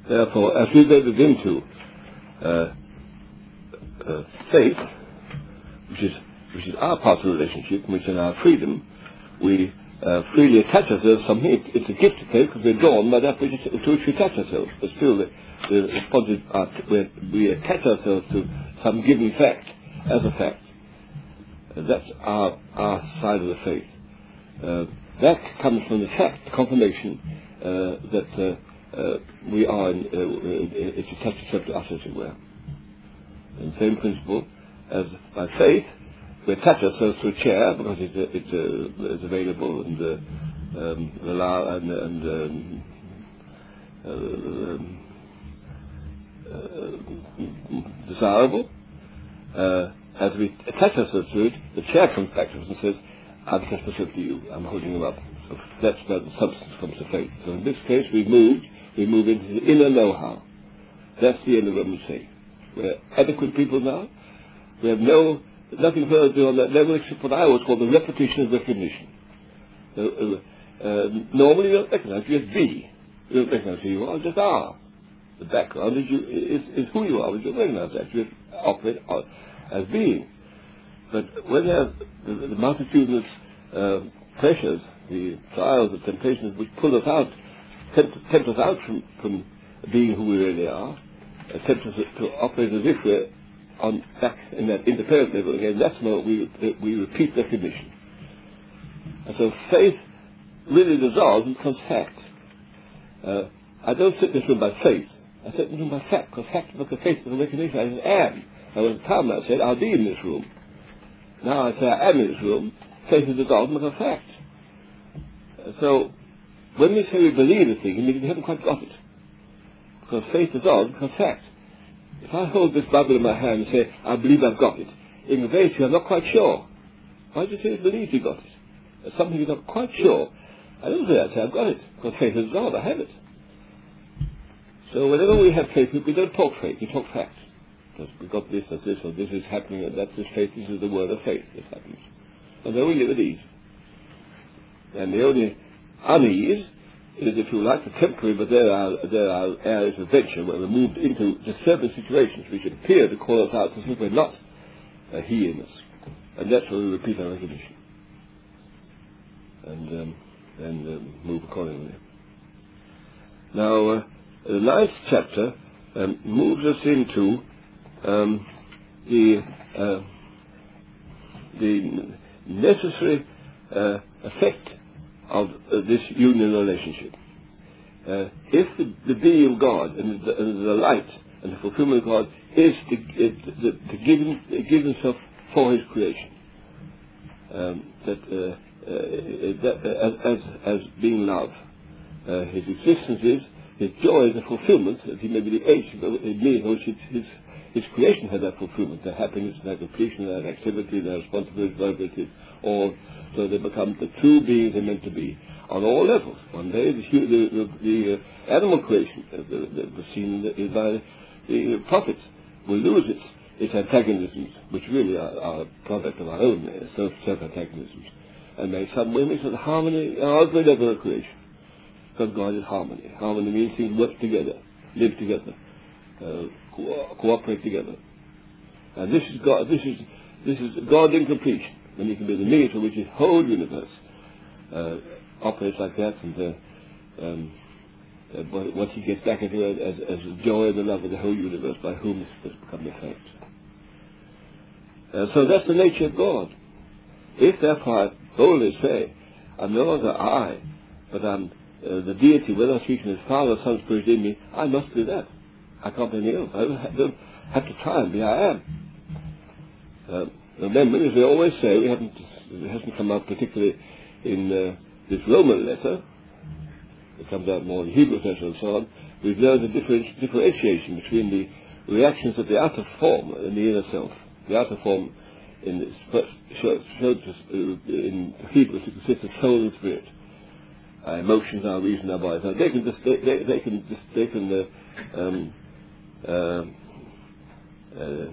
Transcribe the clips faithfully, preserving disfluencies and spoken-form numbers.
Therefore, as we get into uh, uh, faith, which is which is our part of the relationship, which is our freedom, we uh, freely attach ourselves to something. It, it's a gift of faith because we're drawn by that which, to which we attach ourselves. But still, the, the responsive are, we, we attach ourselves to some given fact as a fact. Uh, that's our our side of the faith. Uh, that comes from the fact, the confirmation uh, that uh, uh, we are. In, uh, it's attached itself to us, as it were. And the same principle as by faith, we attach ourselves to a chair because it's, uh, it's, uh, it's available and uh, um, allow and, and um, uh, uh, desirable. Uh, as we attach ourselves to it, the chair comes back to us and says, "I've attached myself to you. I'm holding you up." So that's where the substance comes to faith. So in this case, we moved. We move into the inner know-how. That's the end of what we say. We're adequate people now. We have no nothing further to do on that level except what I always call the repetition of recognition. Uh, uh, uh, normally you don't recognize, you just be. You don't recognize who you are, just are. The background is, you, is, is who you are, but you don't recognize that. You operate as being. But when there are the, the multitudinous uh, pressures, the trials, the temptations which pull us out, tempt, tempt us out from, from being who we really are, uh, tempt us to operate as if we're on back in that independent level again, that's when we, we repeat recognition. And so faith really dissolves and becomes fact. Uh, I don't sit in this room by faith. I sit in this room by fact, because fact, because faith is a recognition. I am. There was a time I said, I'll be in this room. Now I say, I am in this room. Faith is dissolved and becomes fact. Uh, so, when we say we believe a thing, it means we haven't quite got it. Because faith dissolves and becomes fact. If I hold this Bible in my hand and say, I believe I've got it, in the very I'm not quite sure. Why do you say you believe you got it? There's something you're not quite sure. I don't say I say I've got it, because faith is God, I have it. So whenever we have faith, we don't talk faith, we talk facts. Because we got this, or this, or this is happening, and that's this faith, this is the word of faith, this happens. And then we live at ease. And the only unease is, if you like, the temporary, but there are there are areas of venture where we're moved into disturbing situations which appear to call us out as if we're not uh, he in us. And that's where we repeat our recognition. And, um, and um, move accordingly. Now, uh, the ninth chapter um, moves us into um, the, uh, the necessary uh, effect of uh, this union relationship. Uh, if the, the being of God and the, and the light and the fulfillment of God is to, to, to give, him, to give himself for his creation, um, that, uh, uh, that uh, as, as, as being love, uh, his existence is, his joy is the fulfillment, that he may be the agent in which his, his, his creation has that fulfillment, their happiness, their completion, their activity, their responsibility, liability, all. So they become the true beings they're meant to be on all levels. One day, the, the, the, the uh, animal creation, uh, the, the, the seen the, by the uh, prophets, will lose its, its antagonisms, which really are, are a product of our own uh, self, self-antagonisms, and make some way of harmony on every level of creation. Because God is harmony. Harmony means things work together, live together, uh, co- cooperate together. And this is God. This is this is God in completion. When he can be the means for which his whole universe uh, operates like that, and uh, um, uh, what he gets back into it as, as the joy and the love of the whole universe, by whom this has become the fact. Uh, so that's the nature of God. If therefore I boldly say, I'm no longer I, but I'm uh, the deity, whether I'm speaking as Father, Son, Spirit in me, I must do that. I can't be anything else. I don't, don't have to try and be I am. Uh, Remember, as we always say, we haven't, it hasn't come out particularly in uh, this Roman letter. It comes out more in Hebrew letter and so on. We've learned a different, differentiation between the reactions of the outer form and the inner self. The outer form in this first showed us in Hebrew to consist of soul and spirit. Our emotions, our reason, our bodies. Now they can just, they, they, they can just, they can uh, um, uh, uh,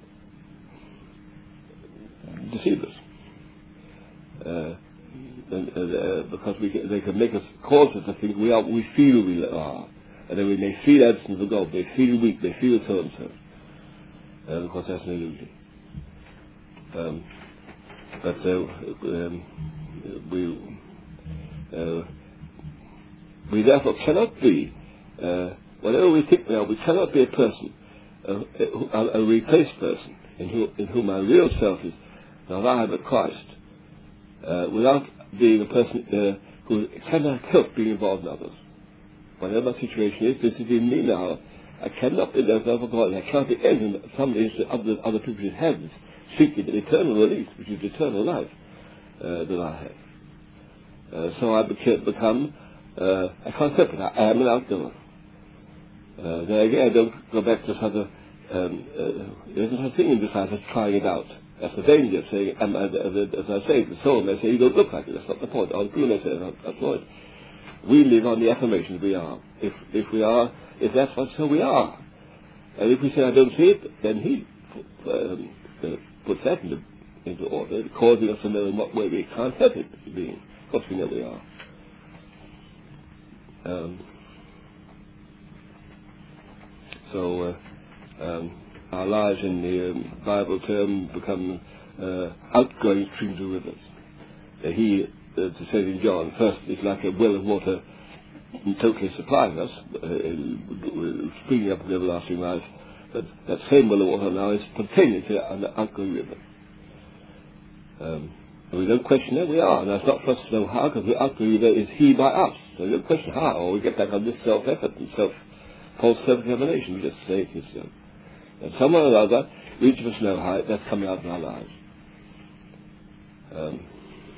deceive us, uh, and, uh, because we can, they can make us cause us to think we are, we feel we are, And then we may feel absent of God, they feel weak, they feel so and so. And of course that's an illusion. Um, but uh, um, we uh, we therefore cannot be, uh, whatever we think we are, we cannot be a person, a, a, a replaced person, in, who, in whom our real self is alive at Christ, uh, without being a person uh, who cannot help being involved in others. Whatever my situation is, this is in me now. I cannot be there for God. I cannot be anything that somebody that other, other people should have this secret, an eternal release, which is eternal life, uh, that I have. Uh, so I become, uh, I can't help it. I am an outgoer. Uh, then again, I don't go back to this other, um, uh, there's a thing in this life of trying it out. That's the danger of saying, am I, as I say, the soul may say, you don't look like it. That's not the point. Or the may say, that's not the point. We live on the affirmation we are. If if we are, if that's what so we are. And if we say I don't see it, then he um, uh, puts that into, into order, causing us to know in what way we can't help it being. Of course we know we are. Um, so uh, um, our lives in the um, Bible term become uh, outgoing streams of rivers. Uh, he Uh, to say in John, first it's like a well of water totally supplying us, uh, springing up in everlasting life, but that same well of water now is spontaneous on the outgoing river. Um, and we don't question that, we are, and that's not for us to know how, because the outgoing river is he by us, so we don't question how, or we get back on this self-effort and self, false self-examination, we just say it is so. And someone or other, each of us know how that's coming out in our lives. Um,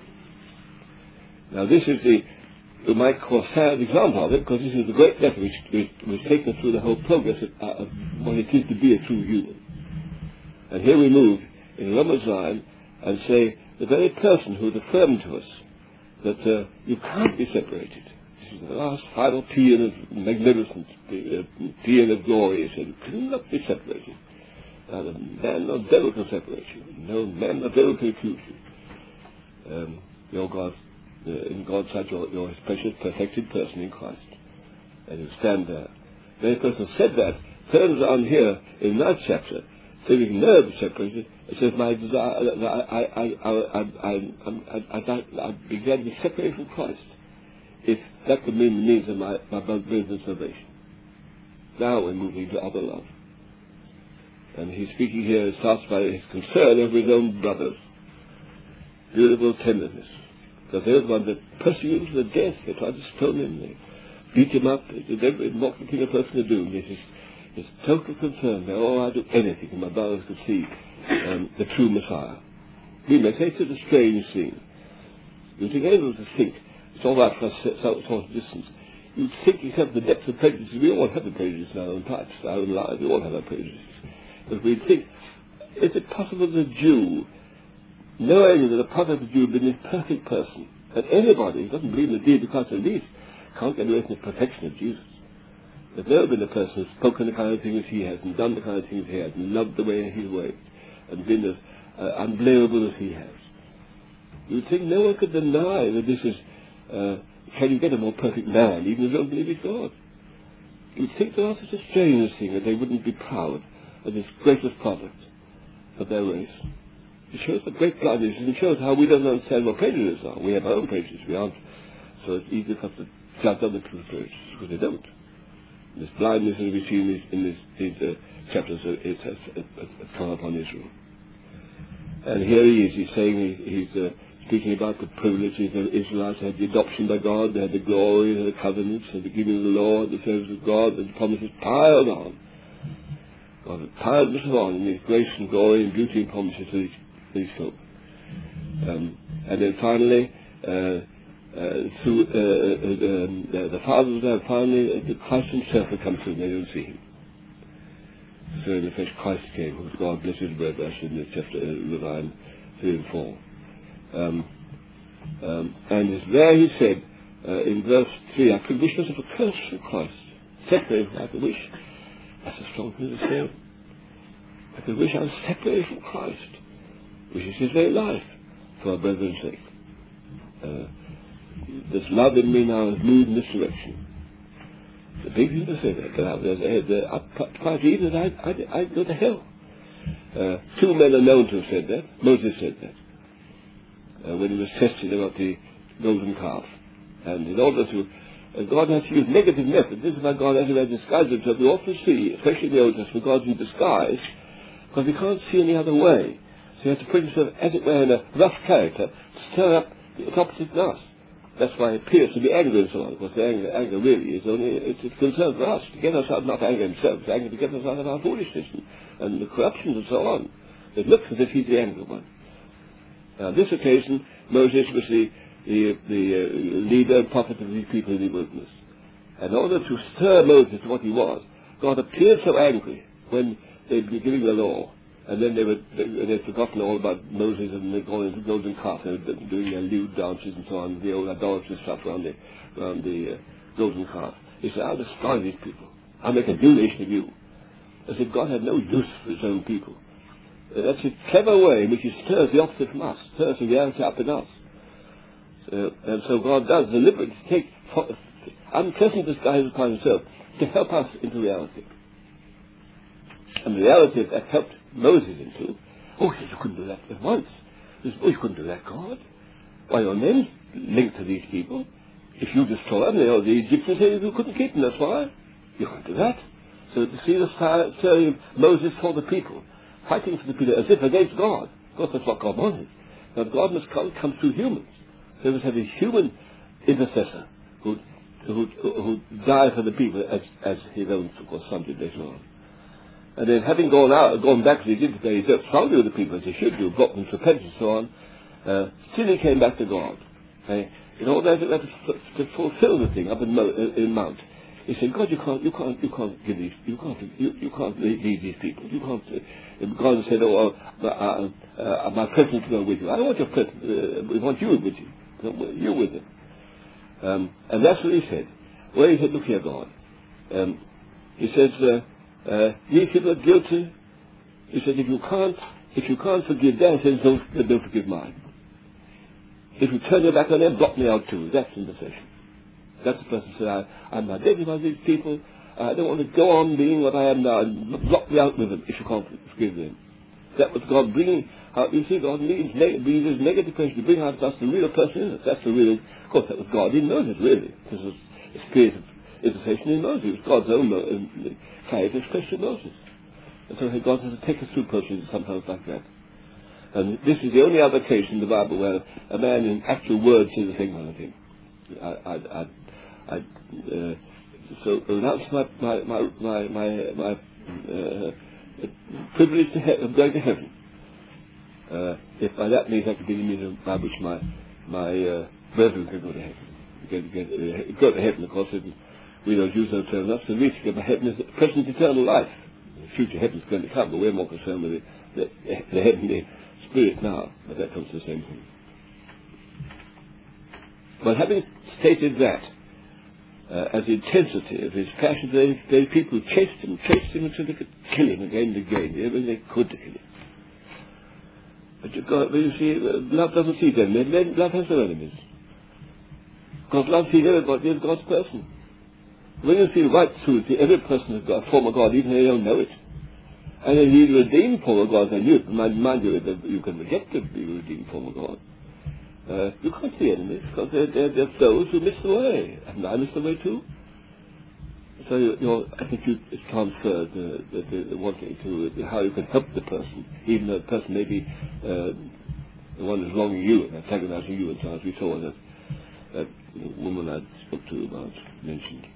Now this is the, we might call a sad example of it, because this is the great lesson which, which was taken through the whole progress of, uh, of what it is to be a true human. And here we move in Romans nine and say the very person who has affirmed to us that uh, you can't be separated. This is the last final paean of magnificence, uh, paean of glory. He said, you cannot be separated. Neither man nor devil can separate you. No man nor devil can accuse you. Um, your God. Uh, in God's sight, you're, you're his precious, perfected person in Christ. And you stand there. The very person who said that turns on here in that chapter, saying you can never be separated. It says, my desire, I, I, I, I, I, I, I, I began to be separated from Christ. If that would mean the means of my, my birth and salvation. Now we're moving to other love. And he's speaking here, it starts by his concern over his own brothers. Beautiful tenderness. Because they're the ones that persecute him to the death. They try to stone him. They beat him up. They did every what the king of person to do. This is his total concern. They oh, I'd do anything, and my brothers could see um, the true Messiah. We may say it's a strange thing. You think able to think. It's all right for us sort of distance. You think you have the depth of prejudice. We all have the prejudice in our own types, our own lives. We all have our prejudices. But we think, is it possible that a Jew, knowing that the prophet of the Jew had been this perfect person, that anybody who doesn't believe in the deity of Christ at least can't get away from the perfection of Jesus. There's never been a person who's spoken the kind of things he has, and done the kind of things he has, and loved the way he's waved, and been as uh, unblameable as he has. You'd think no one could deny that this is, uh, can you get a more perfect man, even if you don't believe he's God? You'd think there was such a strange thing that they wouldn't be proud of this greatest product of their race. It shows the great blindness, and it shows how we don't understand what prejudices are. We have our own prejudices. We aren't. So it's easy for us to judge other people's prejudices, because they don't. This blindness that we see in these, in this, these uh, chapters uh, it has uh, uh, come upon Israel. And here he is. He's saying he, he's uh, speaking about the privileges of Israelites. They had the adoption by God. They had the glory, they had the covenants, and the giving of the law, the service of God, and the promises piled on. God had piled this on in His grace and glory and beauty and promises to these, these folk. Um, and then finally, uh, Uh, through uh, uh, um, uh, the fathers there, finally uh, Christ himself would come through and they don't see him. So in the flesh Christ came, who was God, blessed word, that's in the chapter uh, nine, three and four. Um, um, and it's there he said, uh, in verse three, I could wish myself a curse from Christ. Separated, I could wish. That's a strong thing to say. I could wish I was separated from Christ, which is his very life, for our brethren's sake. Uh, This love in me now is moved in this direction. It's a big thing to say that. that I, that, that, I, quite even that I'd, I'd, I'd go to hell. Uh, two men are known to have said that. Moses said that uh, when he was tested about the golden calf. And in order to, uh, God has to use negative methods. This is why God has to disguise himself. We often see, especially in the Old Testament, God's in disguise because we can't see any other way. So he has to put himself, as it were, in a rough character to stir up the opposite in us. That's why it appears to be angry and so on. Because the anger, anger really is only, it's a concern for us to get us out, not anger himself, it's anger to get us out of our foolishness and, and the corruption and so on. It looks as if he's the angry one. Now, on this occasion, Moses was the, the, the uh, leader and prophet of these people in the wilderness. And in order to stir Moses to what he was, God appeared so angry when they'd be giving the law. And then they were, they, they'd forgotten all about Moses and they'd gone into the golden calf. They were doing their lewd dances and so on, the old idolatrous stuff around the, around the uh, golden calf. He said, I'll destroy these people. I'll make a new nation of you. I said, God had no use for his own people. Uh, that's a clever way in which he stirs the opposite from us, stirs the reality up in us. Uh, and so God does deliberately take unpleasant disguises upon himself to help us into reality. And the reality that helped Moses into, oh, you couldn't do that at once. He says, oh, you couldn't do that, God. Why, your name's linked to these people. If you destroy them, they, the Egyptians say you couldn't keep them, that's why. You can't do that. So to see the story of Moses for the people, fighting for the people as if against God. Of course, that's what God wanted. But God must come, come through humans. So he must have a human intercessor who who who died for the people as, as his own, of course, son did later on. And then having gone out, gone back to Egypt, they dealt strongly with the people as they should do, brought them to repentance and so on. Uh, still he came back to God. Okay? In order to, to, to fulfill the thing up in, Mo, in Mount, he said, God, you can't, you can't, you can't give these, you can't, you, you can't lead these people. You can't. Uh, God said, oh, uh, uh, uh, my presence will go with you. I don't want your presence. Uh, we want you with you. You with them. Um, and that's what he said. Well, he said, look here, God. Um, he says. Uh, Uh, these people are guilty. He said, if you can't, if you can't forgive them, he says, don't, don't forgive mine. If you turn your back on them, block me out too. That's intercession. That's the person who said, I, I'm identified with these people. I don't want to go on being what I am now. Block me out with them if you can't forgive them. That was God bringing out. You see, God means neg- this negative person to bring out of us the real person in us. That's the real. Of course, that was God in Moses, really. This was the spirit of intercession in Moses. It was God's own uh, character expressed in Moses. And so God has to take us through processes sometimes like that. And this is the only other case in the Bible where a man in actual words says the same kind of thing. I, I, I, I uh, so that's my my my my my, my uh, privilege to he- of going to heaven. Uh, if by that means I could be the means by which my my uh, brethren can go to heaven. Get, get, uh, go to heaven, of course. And we don't use those terms. That's the reach to get to heaven is present eternal life. The future heaven is going to come, but we're more concerned with the, the, the heavenly spirit now. But that comes to the same thing. But having stated that, uh, as the intensity of his passion, they, they people chased him, chased him until they could kill him again and again. Everything they could to kill him. But you, God, but you see, love doesn't see them. Love has no enemies. Because love sees everybody as God's person. When you see right through to every person has got a form of God, even though they don't know it. And then he redeemed form of God, and you mind, mind you that you can reject the redeemed form of God. Uh, you can't see enemies, because they're, they're, they're those who miss the way. And I miss the way too. So you know, I think you, it's transferred the, the, the, the wanting to the, how you can help the person, even though the person may be uh, the one who's wronging you and antagonizing you, and so as we saw that that woman I spoke to about mentioned.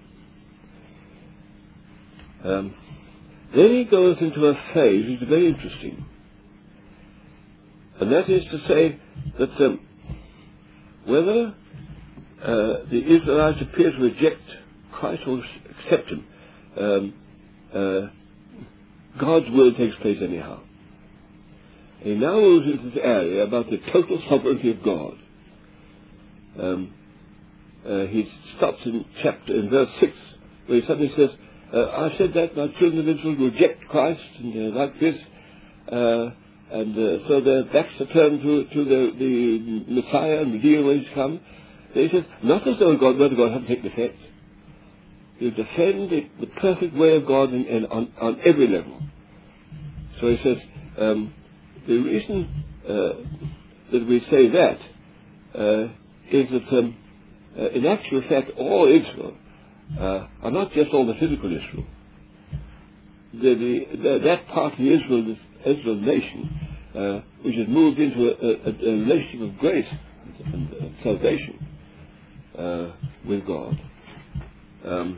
Um, then he goes into a phase which is very interesting, and that is to say that um, whether uh, the Israelites appear to reject Christ or accept him, um, uh, God's will takes place anyhow. He now moves into this area about the total sovereignty of God. Um, uh, he stops in chapter in verse six, where he suddenly says, uh, "I said that my children of Israel reject Christ, and uh, like this, uh, and uh, so their backs are turned to, to the, the Messiah and Redeemer when he's come." He says, not as though God, word of God hadn't taken effect. you defend the, the perfect way of God in, in, on, on every level. So he says, um, the reason uh, that we say that uh, is that um, uh, in actual fact all Israel uh, are not just all the physical Israel. The, the, the, that part of the Israel, Israel nation, uh, which has moved into a, a, a relationship of grace and uh, salvation uh, with God, um,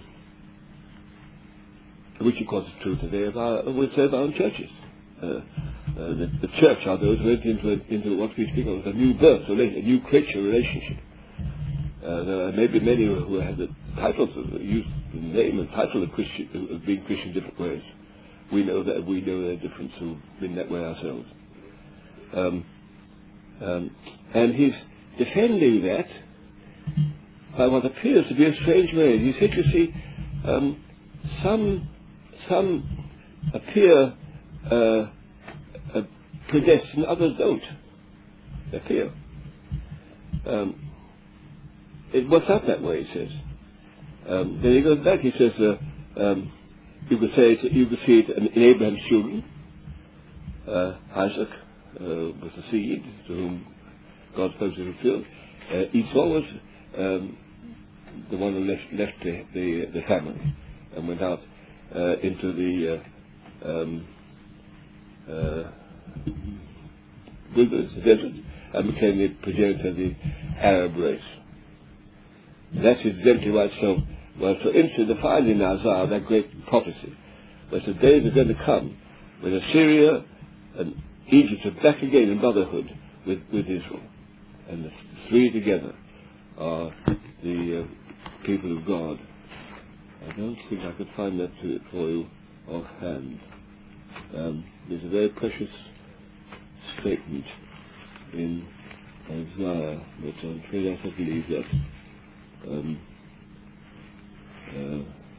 which of course is true today of our, we say of our own churches. Uh, uh, the, the church are those who went into, a, into what we speak of as a new birth, a new creature relationship. Uh, there are maybe many who have the titles of use the name and title of Christian, of being Christian in different ways. We know that we know their difference who've been that way ourselves. Um, um, and he's defending that by what appears to be a strange way. He said, you see, um, some some appear uh, uh, predestined, others don't appear. Um, it works out that way, he says. Um, then he goes back, he says, uh, um, you could say it, you could see it in Abraham's children. Uh, Isaac uh, was the seed to whom God spoke to fulfill. Uh, Esau was um, the one who left, left the, the, the family and went out uh, into the uh, um, uh, wilderness, the desert, and became the progenitor of the Arab race. That's exactly why it's so, well, so interesting to find in Isaiah that great prophecy. But the days are going to come when Assyria and Egypt are back again in brotherhood with, with Israel. And the three together are the uh, people of God. I don't think I could find that to, for you offhand. Um, there's a very precious statement in Isaiah, but I'm afraid I have to leave that. Um, uh,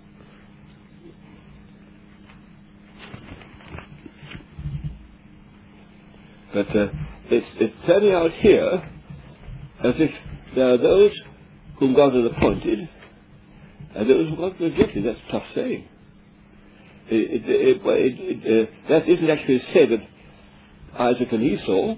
but uh, it's, it's turning out here as if there are those whom God has appointed and those whom God has rejected. That's a tough saying. It, it, it, it, it, uh, that isn't actually said of Isaac and Esau,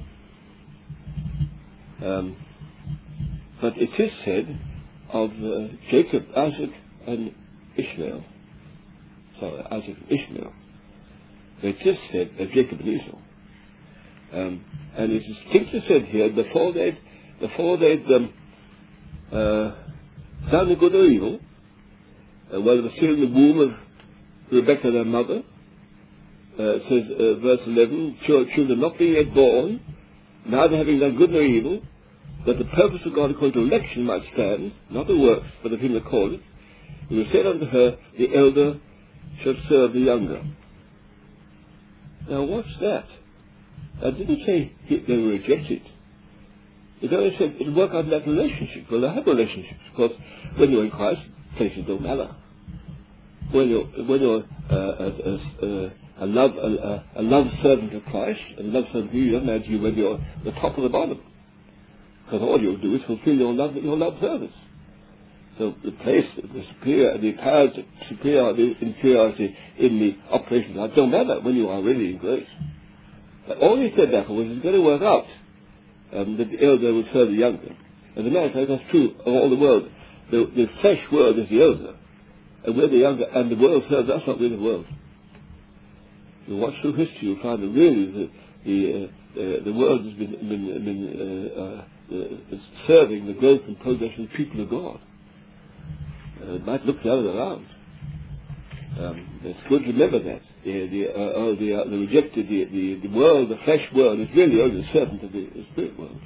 um, but it is said of uh, Jacob, Isaac, and Ishmael. Sorry, Isaac and Ishmael. It is said of Jacob and Esau. Um, and it's distinctly said here, before they'd, before they'd um, uh, done the good or evil, uh, while they were still in the womb of Rebekah, their mother, uh, it says, uh, verse eleven, children not being yet born, neither having done good nor evil, that the purpose of God according to election might stand, not the works, but of him that called it. He was said unto her, the elder shall serve the younger. Now what's that? I didn't say he, they were rejected. It only said it'll work out in that relationship. Well, they have relationships. Of course, when you're in Christ, places don't matter. When you're, when you're uh, a, a, a, love, a, a love servant of Christ, and love servant of you, doesn't matter to you whether you're the top or the bottom. Because all you'll do is fulfill your love, your love service. So the place, the superior, the power, the superiority, inferiority in the operation of God don't matter when you are really in grace. But all he said therefore was it's going to work out um, that the elder will serve the younger. As a matter of fact, that's true of all the world. The, the flesh world is the elder, and we're the younger, and the world serves us, not really the world. You watch through history, you'll find that really the the, uh, uh, the world has been, been, been uh, uh, uh, serving the growth and progress of the people of God. Uh, it might look the other way around. Um, it's good to remember that. The, the, uh, oh, the, uh, the rejected, the, the, the world, the flesh world, is really only a servant of the, the spirit world.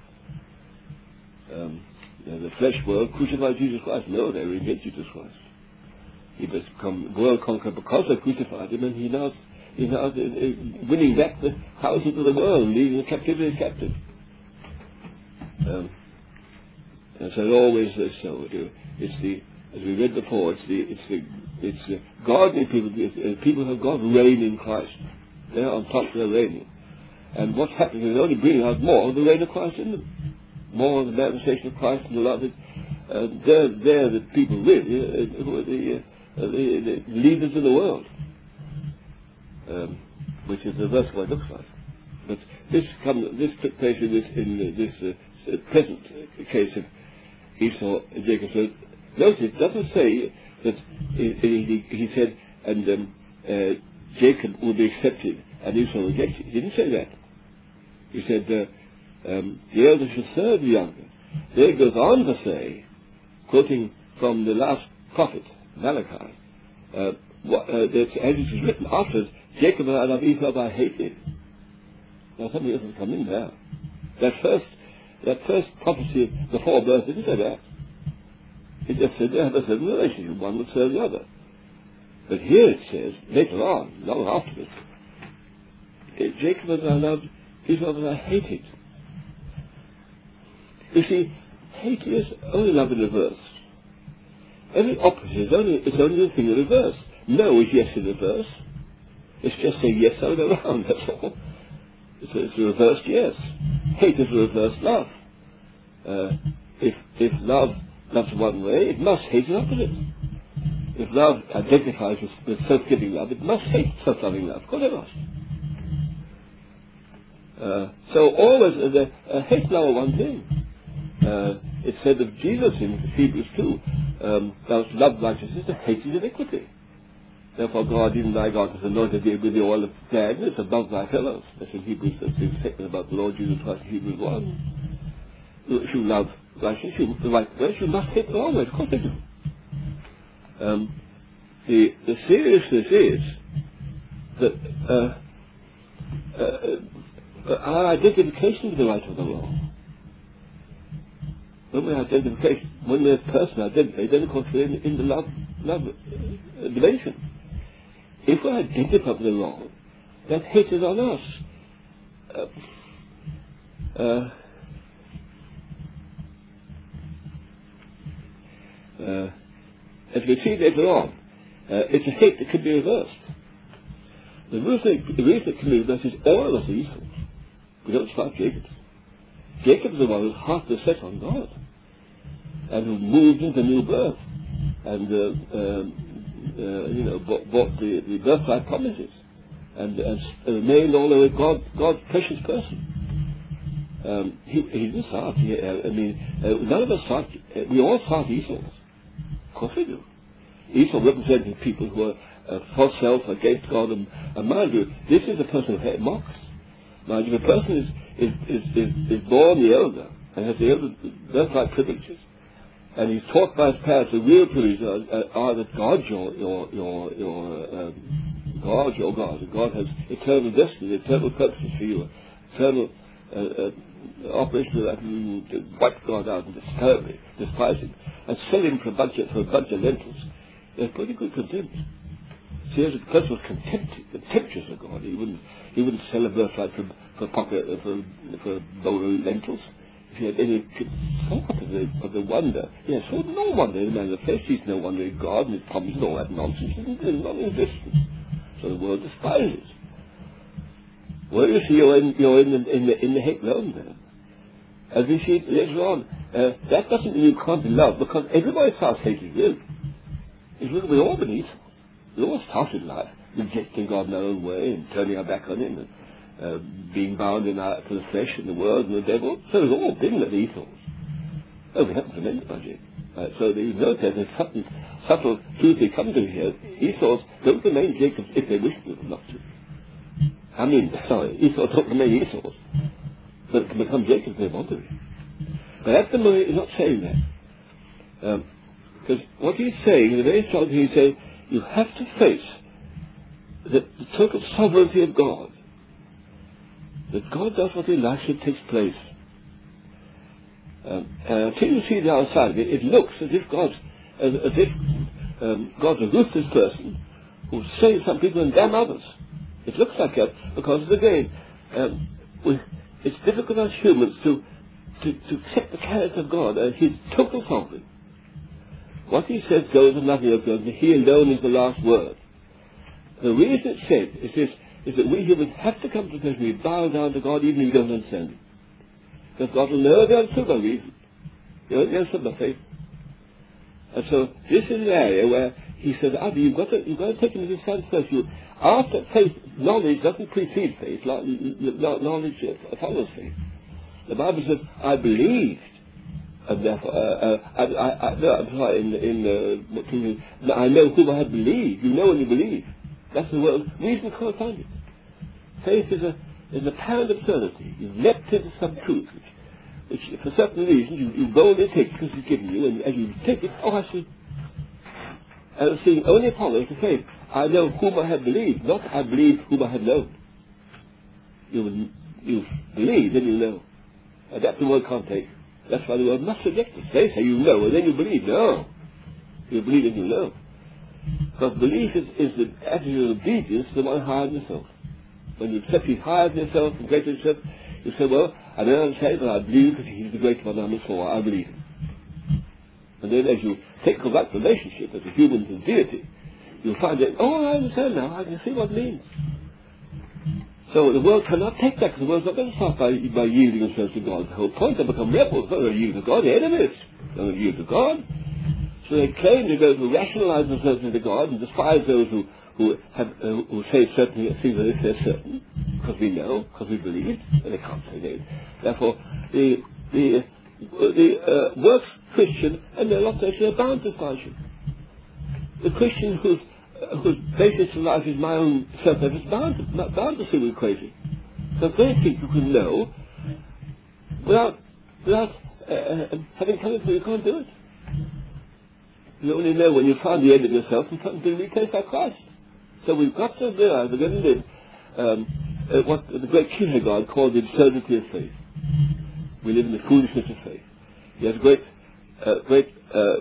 Um, you know, the flesh world crucified Jesus Christ. No, they reject Jesus Christ. He has become world conqueror because they crucified him, and he now he's now uh, uh, winning back the houses of the world, leading the captivity captive. Um, and so it always is so. It's the, as we read before, it's the it's the it's the godly people, the people who have God reign in Christ. They're on top, they're reigning. And what's happening is only bringing out more of the reign of Christ in them. More of the manifestation of Christ and the love that uh, they're, they're the people really uh, who are the, uh, the, the leaders of the world, um, which is the reverse of what it looks like. But this come, this took place in this in uh, this uh, present case of Esau and Jacob. So notice it doesn't say that he, he, he said and um, uh, Jacob will be accepted and Esau rejected. He didn't say that. He said uh, um, the elder shall serve the younger. There it goes on to say, quoting from the last prophet Malachi, uh, what, uh, that as it is written after Jacob I love, Esau I hated. Now something else has come in there. That first, that first prophecy before birth didn't say that. It just said they have a certain relationship. One would serve the other. But here it says, later on, long afterwards, Jacob as I loved, Esau as I hated. You see, hate is only love in reverse. Every opposite is only, it's only a thing in reverse. No is yes in reverse. It's just saying yes all around, that's all. It's a, it's a reversed yes. Hate is a reversed love. Uh, if, if love loves one way, it must hate the opposite. If love identifies with, with self-giving love, it must hate self-loving love. Of course it must. Uh, so always, uh, the, uh, hate and love are one thing. Uh, it said of Jesus in Hebrews two, um, thou hast loved righteousness and hated iniquity. Therefore God, even thy God, has anointed thee with the oil of gladness above thy fellows. That's in Hebrews, that's in second about the Lord Jesus Christ in Hebrews one. If you love righteousness, you, the right way, you must hate the wrong way. Of course they do. Um, the, the seriousness is that uh, uh, our identification with the right or the wrong. When we identify, when we're person identified, then of course we're in, in the love, love uh, dimension. If we identify with the wrong, that hate is on us. Uh, uh, uh, as we see later on, uh, it's a hate that can be reversed. The reason, the reason it can be reversed is all of the Esau. We don't start Jacob's. Jacob is the one whose heart was set on God, and who moved into new birth, and uh, um, uh, you know bought, bought the, the birthright promises, and, and remained all the way God, God's precious person. Um, he, he didn't start. He, uh, I mean, uh, none of us start. Uh, we all start Esau's. Of course we do. Esau represented people who are uh, for self, against God, and, and mind you, this is a person who mocks. Mind you, the person is is, is, is, is born the elder and has the elder birthright privileges, and he's taught by his parents the real privileges are, are that God's your your your your um, God's your God. And God has eternal destiny, eternal purposes for you, eternal uh, uh, operation that you to wipe God out and disturb him, despise him, and sell him for a bunch of, for a bunch of lentils. They're pretty good contempt. See, as the person was contemptuous, contemptuous of God, he wouldn't he wouldn't sell a birthright for for pocket uh, for for a bowl of lentils. If he had any thought of the of the wonder, yes, so no wonder in the man of the flesh. He's no wonder in God and his promise and all that nonsense. It's not in existence. So the world despises. Well, you see, you're in you're in the in the, in the hate realm there. As we see later on, uh, that doesn't mean you can't be loved, because everybody starts hating you. It's really we all beneath. We all started life rejecting God in our own way and turning our back on Him, and uh, being bound in our, to the flesh and the world and the devil. So we've all been at Esau's. Oh, we haven't remembered about it. Uh, so you note there's a subtle, subtle truth we come to here. Esau's don't remain Jacob's if they wish to not to. I mean, sorry, Esau don't remain Esau's, but can become Jacob's if they want to. But at the moment, he's not saying that. Because um, what he's saying, in the very strong thing, he's saying, you have to face the, the total sovereignty of God. That God does what He likes, it takes place. Um, uh, until you see the outside of it, it looks as if God's, as, as if um, God's a ruthless person who saves some people and damn others. It looks like that because, again, um, we, it's difficult as humans to, to, to accept the character of God as His total sovereign. What He says goes and nothing else goes, and He alone is the last word. The reason it's said is this, is that we humans have to come to the place where we bow down to God even if we don't understand Him. Because God will never be understood by reason. He won't be understood by faith. And so this is an area where he says, Abby, you've got to, you've got to take into account first. You, after faith, knowledge doesn't precede faith. Knowledge follows faith. The Bible says, I believed. And therefore, uh, uh, I, I, I, no, I'm sorry, in, in, uh, I know whom I have believed. You know when you believe. That's the word. Reason can't find it. Faith is a, is a apparent absurdity. You've leapt into some truth, which, which for certain reasons, you, you boldly take because it's given you, and as you take it, oh, I see. And seeing only follows the faith. I know whom I have believed, not I believe whom I have known. You, you believe, then you know. And that's the word can't take. That's why the word must reject it. They say you know, and then you believe. No. You believe and you know. Because belief is, is the attitude of obedience to the one higher than yourself. When you accept he's higher than yourself and greater than yourself, you say, well, I don't understand, but I believe because he's the greater one I'm before. I believe him. And then as you take on that relationship as a human to deity, you'll find that, oh, I understand now. I can see what it means. So the world cannot take that, because the world's not going to start by, by yielding themselves to God. The whole point, they become rebels. They're going to yield to God. They're enemies. They're going to yield to God. So they claim they're going to rationalize themselves into God and despise those who, who, have, uh, who say certain things as if they're certain, because we know, because we believe, and they can't say that. Therefore, the, the, the uh, works Christian, and they're not actually bound to scholarship. The Christian who's whose basis of life is my own self-life is bound to, not bound to see we're crazy. So they think you can know without, without uh, uh, having come into it, you can't do it. You only know when you find the end of yourself and come to be replaced by Christ. So we've got to realize we're going to live um, uh, what the great Kierkegaard called the absurdity of faith. We live in the foolishness of faith. He has a great, uh, great uh,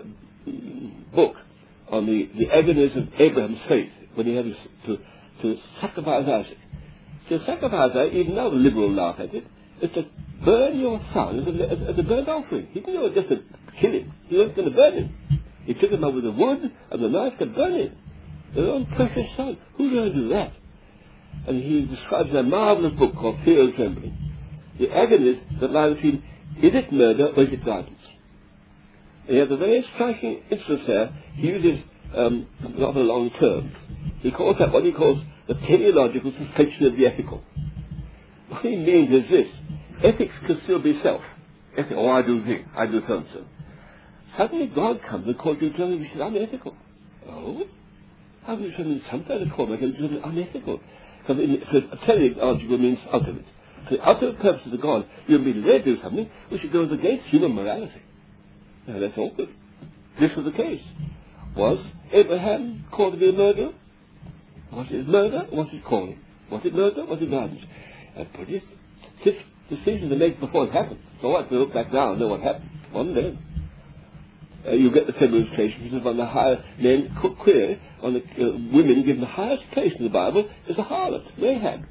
book on the, the agonies of Abraham's faith when he had to, to sacrifice Isaac. To sacrifice Isaac, even now the liberal laugh at it, is to burn your son as a, as a burnt offering. He didn't know just to kill him. He was going to burn him. He took him up with the wood and the knife to burn him. Their own precious son. Who's going to do that? And he describes in a marvelous book called Fear and Trembling the agonies that lie between, is it murder or is it guidance? And he has a very striking instance there. He uses um, rather long terms. He calls that what he calls the teleological suspension of the ethical. What he means is this: ethics can still be self. Ethics, oh, I do this, I do so and so. Suddenly God comes and calls you to something which is unethical. Oh? How do you say in some kind of form I can do something unethical? Because teleological means ultimate. So the ultimate purpose of the God, you'll be there to do something which goes against human morality. Now that's awkward. This was the case. Was Abraham called to be a murderer? Was it murder? Was it calling? Was it murder? Was it guidance? And put it, this decision to make before it happened. So what? We look back now and know what happened. One day. Uh, you get the same illustration, which is on the higher, men queer, on the uh, women given the highest place in the Bible is a harlot, Rahab.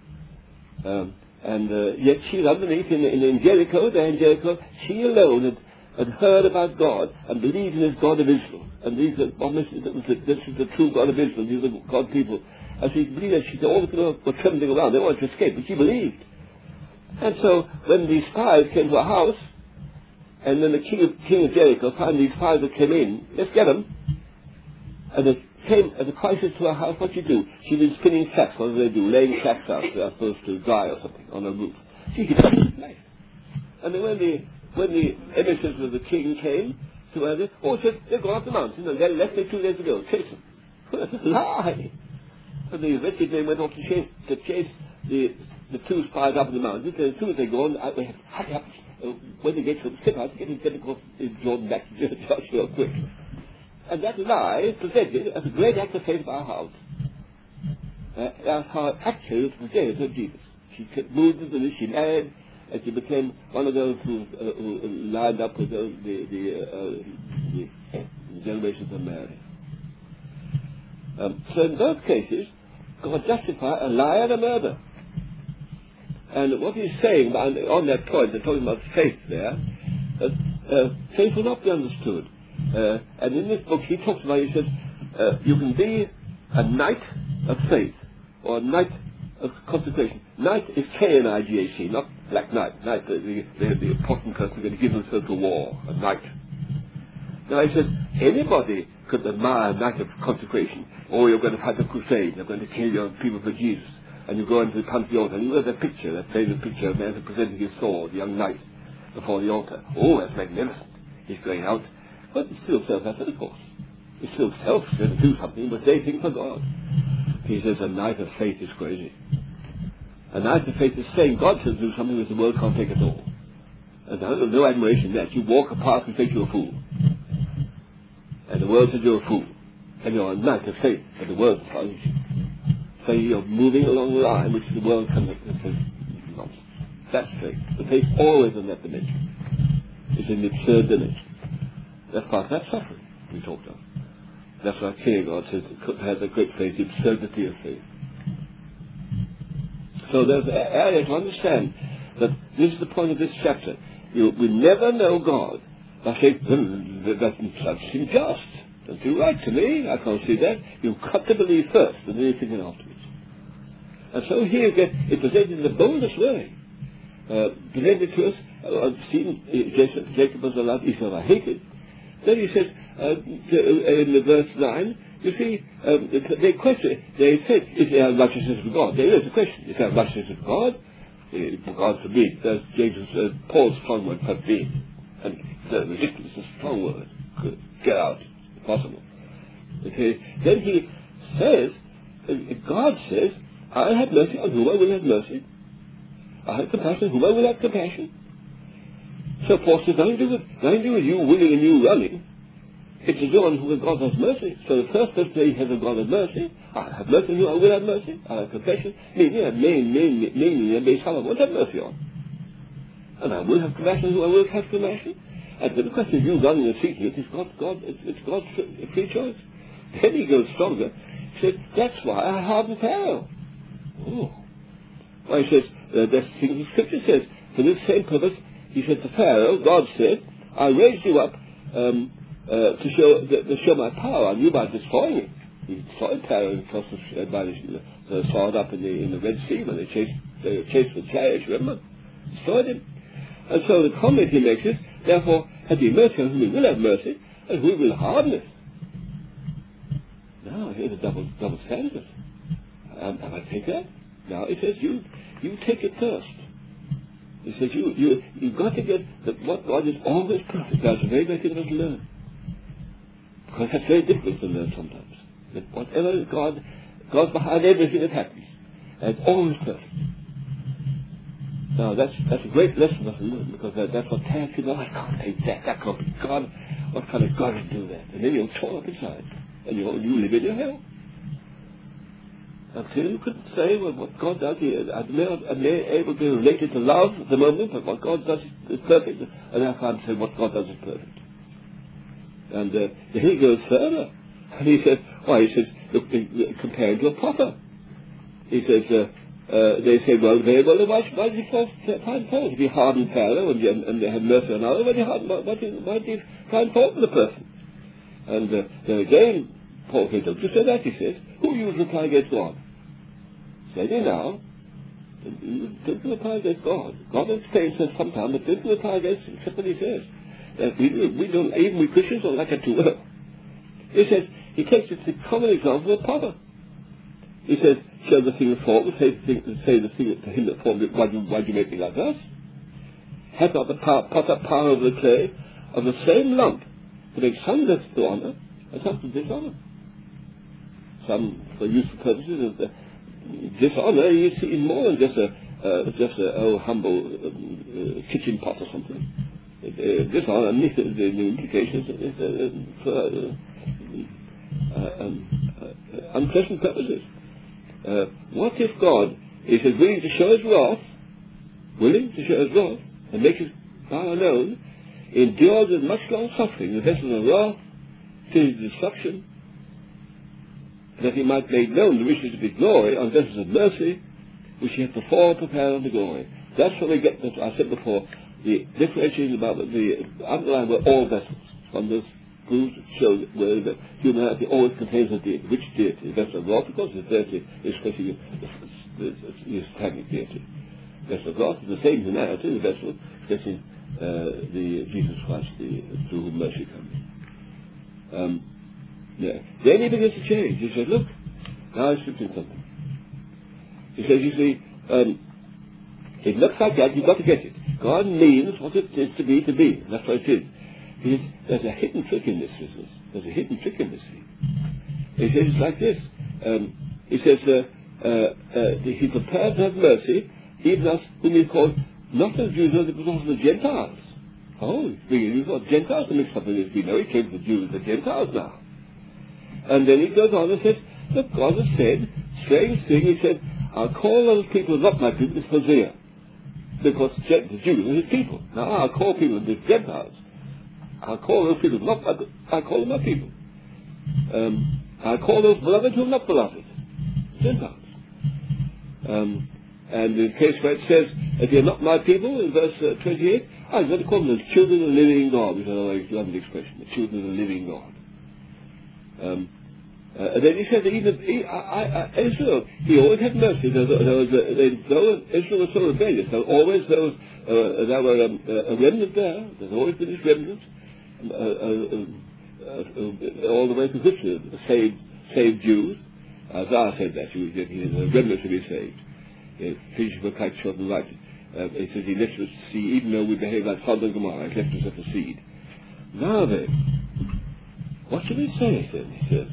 Um, and uh, yet she's underneath in, in, in Jericho, there in Jericho, she alone had had heard about God and believed in this God of Israel. And these are, well, this, is, this is the true God of Israel, these are the God people. And she believed that she said all the people were trembling around, they wanted to escape, but she believed. And so when these spies came to her house, and then the king of, king of Jericho found these spies that came in, let's get them. And they came at the crisis to her house, what she do? She'd been spinning flax, what do they do? Laying flax out, they're supposed to dry or something, on a roof. She could touch the flax. And then when the When the emissaries of the king came to her, oh, said, they've gone up the mountain and they left me two days ago. Chase them. That's a lie. And the wretched men went off to chase, to chase the, the two spies up in the mountains. And as soon as they go on, they have hurry up. Uh, when they get to the slip out, get him get across Jordan back to Joshua quick. And that lie is presented as a great act of faith by Howard. Uh, that's how actually it was presented of Jesus. She moved into this, she married, and she became one of those who, uh, who lined up with those, the, the, uh, the, the generations of Mary. Um, so in both cases, God justified a lie and a murder. And what he's saying on, on that point, they're talking about faith there, that uh, faith will not be understood. Uh, and in this book he talks about, he says, uh, you can be a knight of faith, or a knight of consecration. Knight is K N I G H T, not Black Knight. Knight, the, the, the important person who's going to give himself to war, a knight. Now I said, anybody could admire a night of consecration. Oh, you're going to fight a crusade, you're going to kill your people for Jesus. And you go into the Pantheon, and you have that picture, that famous picture of a man presenting his sword, the young knight, before the altar. Oh, that's magnificent. He's going out. But it's still self-effort, of course. It's still self to do something, but they think for God. He says a night of faith is crazy. A night of faith is saying God should do something which the world can't take at all. And there's no admiration in that. You walk apart and think you're a fool. And the world says you're a fool. And you're a night of faith, but the world follows you. So you're moving along the line which the world cannot say nonsense. That's faith. The faith always in that dimension. It's in the absurd dimension. That's part of that suffering we talked of. That's why Kierkegaard says it has a great faith, the absurdity of faith. So there's an area to understand that this is the point of this chapter. You will never know God by saying, well, that seems just. Don't do right to me. I can't see that. You've got to believe first, and then you think it afterwards. And so here again, it presented in the boldest way. Uh, presented to us, uh, I've seen uh, Jacob, Jacob was allowed, Esau I hated. Then he says, uh, to, uh, in the verse nine, you see, um, they question, they said, is there righteousness of God? There is a question, is there righteousness of God? Uh, God forbid. That's Jesus, uh, Paul's strong word, forbid. And the ridiculous, a strong word. Good. Get out. Possible. Okay. Then he says, uh, God says, I have mercy on whom I will have mercy. I have compassion on whom I will have compassion. So Paul says, nothing to do with, nothing to do with you willing and you running. It's to do on whom God has mercy. So the first person he has a God of mercy. I have mercy on you, I will have mercy. I have compassion. Meaning, meaning, meaning, may someone will have mercy on. And I will have compassion on who I will have compassion. And the question of you running and seeking it is God, God, it's, it's God's free choice. Then he goes stronger. He says, that's why I hardened Pharaoh. Oh. Well, he says, uh, that's the thing the scripture says. For this same purpose, he said to Pharaoh, God said, I raised you up um, uh, to show the, to show my power on you by destroying it. He destroyed Pharaoh and crossed the, uh, by the, uh, sword up in the, in the Red Sea when they chased, they chased with chariots, remember? Destroyed him. And so the comment he makes is, therefore, have you mercy on whom we will have mercy, and who will harden us. Now, here's a double, double standard. Um, and I take that. Now, it says, you, you take it first. It says, you, you, you've got to get that what God is always perfect. That's a very, very difficult to learn. Because that's very difficult to learn sometimes. That whatever God, God's behind everything that happens. And it's always perfect. Now, that's that's a great lesson to learn, because that, that's what tears you know, I can't take that, that can't be God. What kind of God would do that? And then you'll torn up inside, and you you live in your hell. Until you could say, well, what God does, he, I'm able to relate it to love at the moment, but what God does is perfect, and I can't say what God does is perfect. And uh, then he goes further, and he says, why, he says, look, comparing to a prophet. He says, uh, Uh, they say, well, very well, why, why did he find fault? If he hardened Pharaoh and, and they had mercy on others, why did he, harden, why did, why did he find fault with the person? And uh, then again, Paul says, don't you say that, he says, who used the reply against God? Say they now, don't you reply against God. God explains us sometimes, but don't you reply against him, except what he says. That we, we don't, even we Christians don't like it too well. He says, he takes it to the common example of Papa. He says, show the thing of fault, say the thing, say the thing to him that formed it, why do, why do you make me like us? Have not the power, potter power of the clay of the same lump to make some less to honour and some to dishonour? Some, for useful purposes, of the dishonour you see in more than just a, uh, just a oh, humble um, uh, kitchen pot or something. Uh, dishonour, the, the implications is uh, for uh, uh, um, uh, unpleasant purposes. Uh, what if God is willing to show his wrath, willing to show his wrath, and make his power known, endures with much long suffering, the vessels of wrath, to his destruction, that he might make known the riches of his glory on vessels of mercy, which he hath before prepared unto glory. That's what we get, as I said before, the differentiating about the underlying were all vessels, from this proves show that the humanity always contains a deity. Which deity? The vessel of God, because the deity is especially the satanic deity. The vessel of God is the same humanity, the vessel expressing uh, the Jesus Christ, the through whom mercy comes. Um, yeah. Then he begins to change. He says, look, now I should do something. He says, you see, um, it looks like that, you've got to get it. God means what it is to be to be. That's what it is. He says, there's a hidden trick in this business. There's a hidden trick in this thing. He says it's like this. Um, he says, uh, uh, uh, he prepared to have mercy, even us whom he called not the Jews, but also the Gentiles. Oh, you've got Gentiles to mix up in this. We know he came to the Jews, the Gentiles now. And then he goes on and says, look, God has said, strange thing, he said, I'll call those people not my people, it's Hosea. Because the Jews are his people. Now I'll call people, the Gentiles. I'll call those people not my, I'll call them my people. Um, I'll call those beloved who are not beloved. Gentiles. Um, and in the case where it says, if you're not my people, in verse uh, twenty-eight, I'm going to call them the children of the living God, which is a lovely expression, the children of the living God. Um, uh, and then he said that even he, I, I, Israel, he always had mercy. There, there was a, they, though Israel was so rebellious, there always there was, uh, there were um, a remnant there. There's always been this remnant, uh, uh, uh, uh, all the way to history, saved, saved Jews. Isaiah said that he was a remnant to be saved. Finished were quite short and right. Uh, he says he left us to see, even though we behave like Sodom and Gomorrah, he left us at the seed. Now then, what should we say then? He says.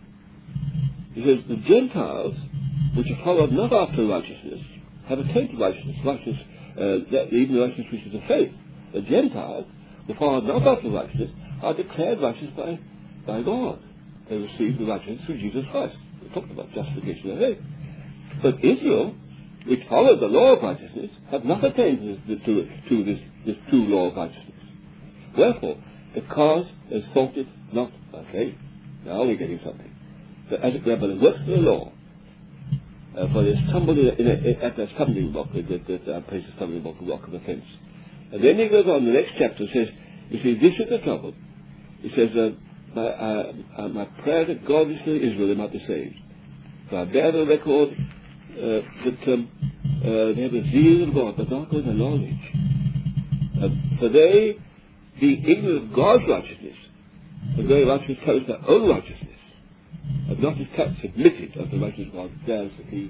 He says the Gentiles, which have followed not after righteousness, have attained to righteousness, righteousness, uh, that, even the righteousness which is of faith. The Gentiles, who followed not after righteousness, are declared righteous by by God. They receive the righteousness through Jesus Christ. We talked about justification of faith. But Israel, which followed the law of righteousness, have not attained to, to, to this, this true law of righteousness. Wherefore, because they thought it not by faith. Now we're getting something. So as it were by the works of the law, uh, for they stumbled in a, in a, at a stumbling block, that, that uh, place a stumbling block, a rock of offense. And then he goes on, the next chapter says, you see, this is the trouble. He says, uh, my, uh, uh, my prayer that God is for Israel, they might be saved. So I bear the record uh, that um, uh, they have a zeal of God, but not good in knowledge. Uh, for they, being ignorant of God's righteousness, the very righteousness tells their own righteousness, have not submitted of the righteous God, there's the key.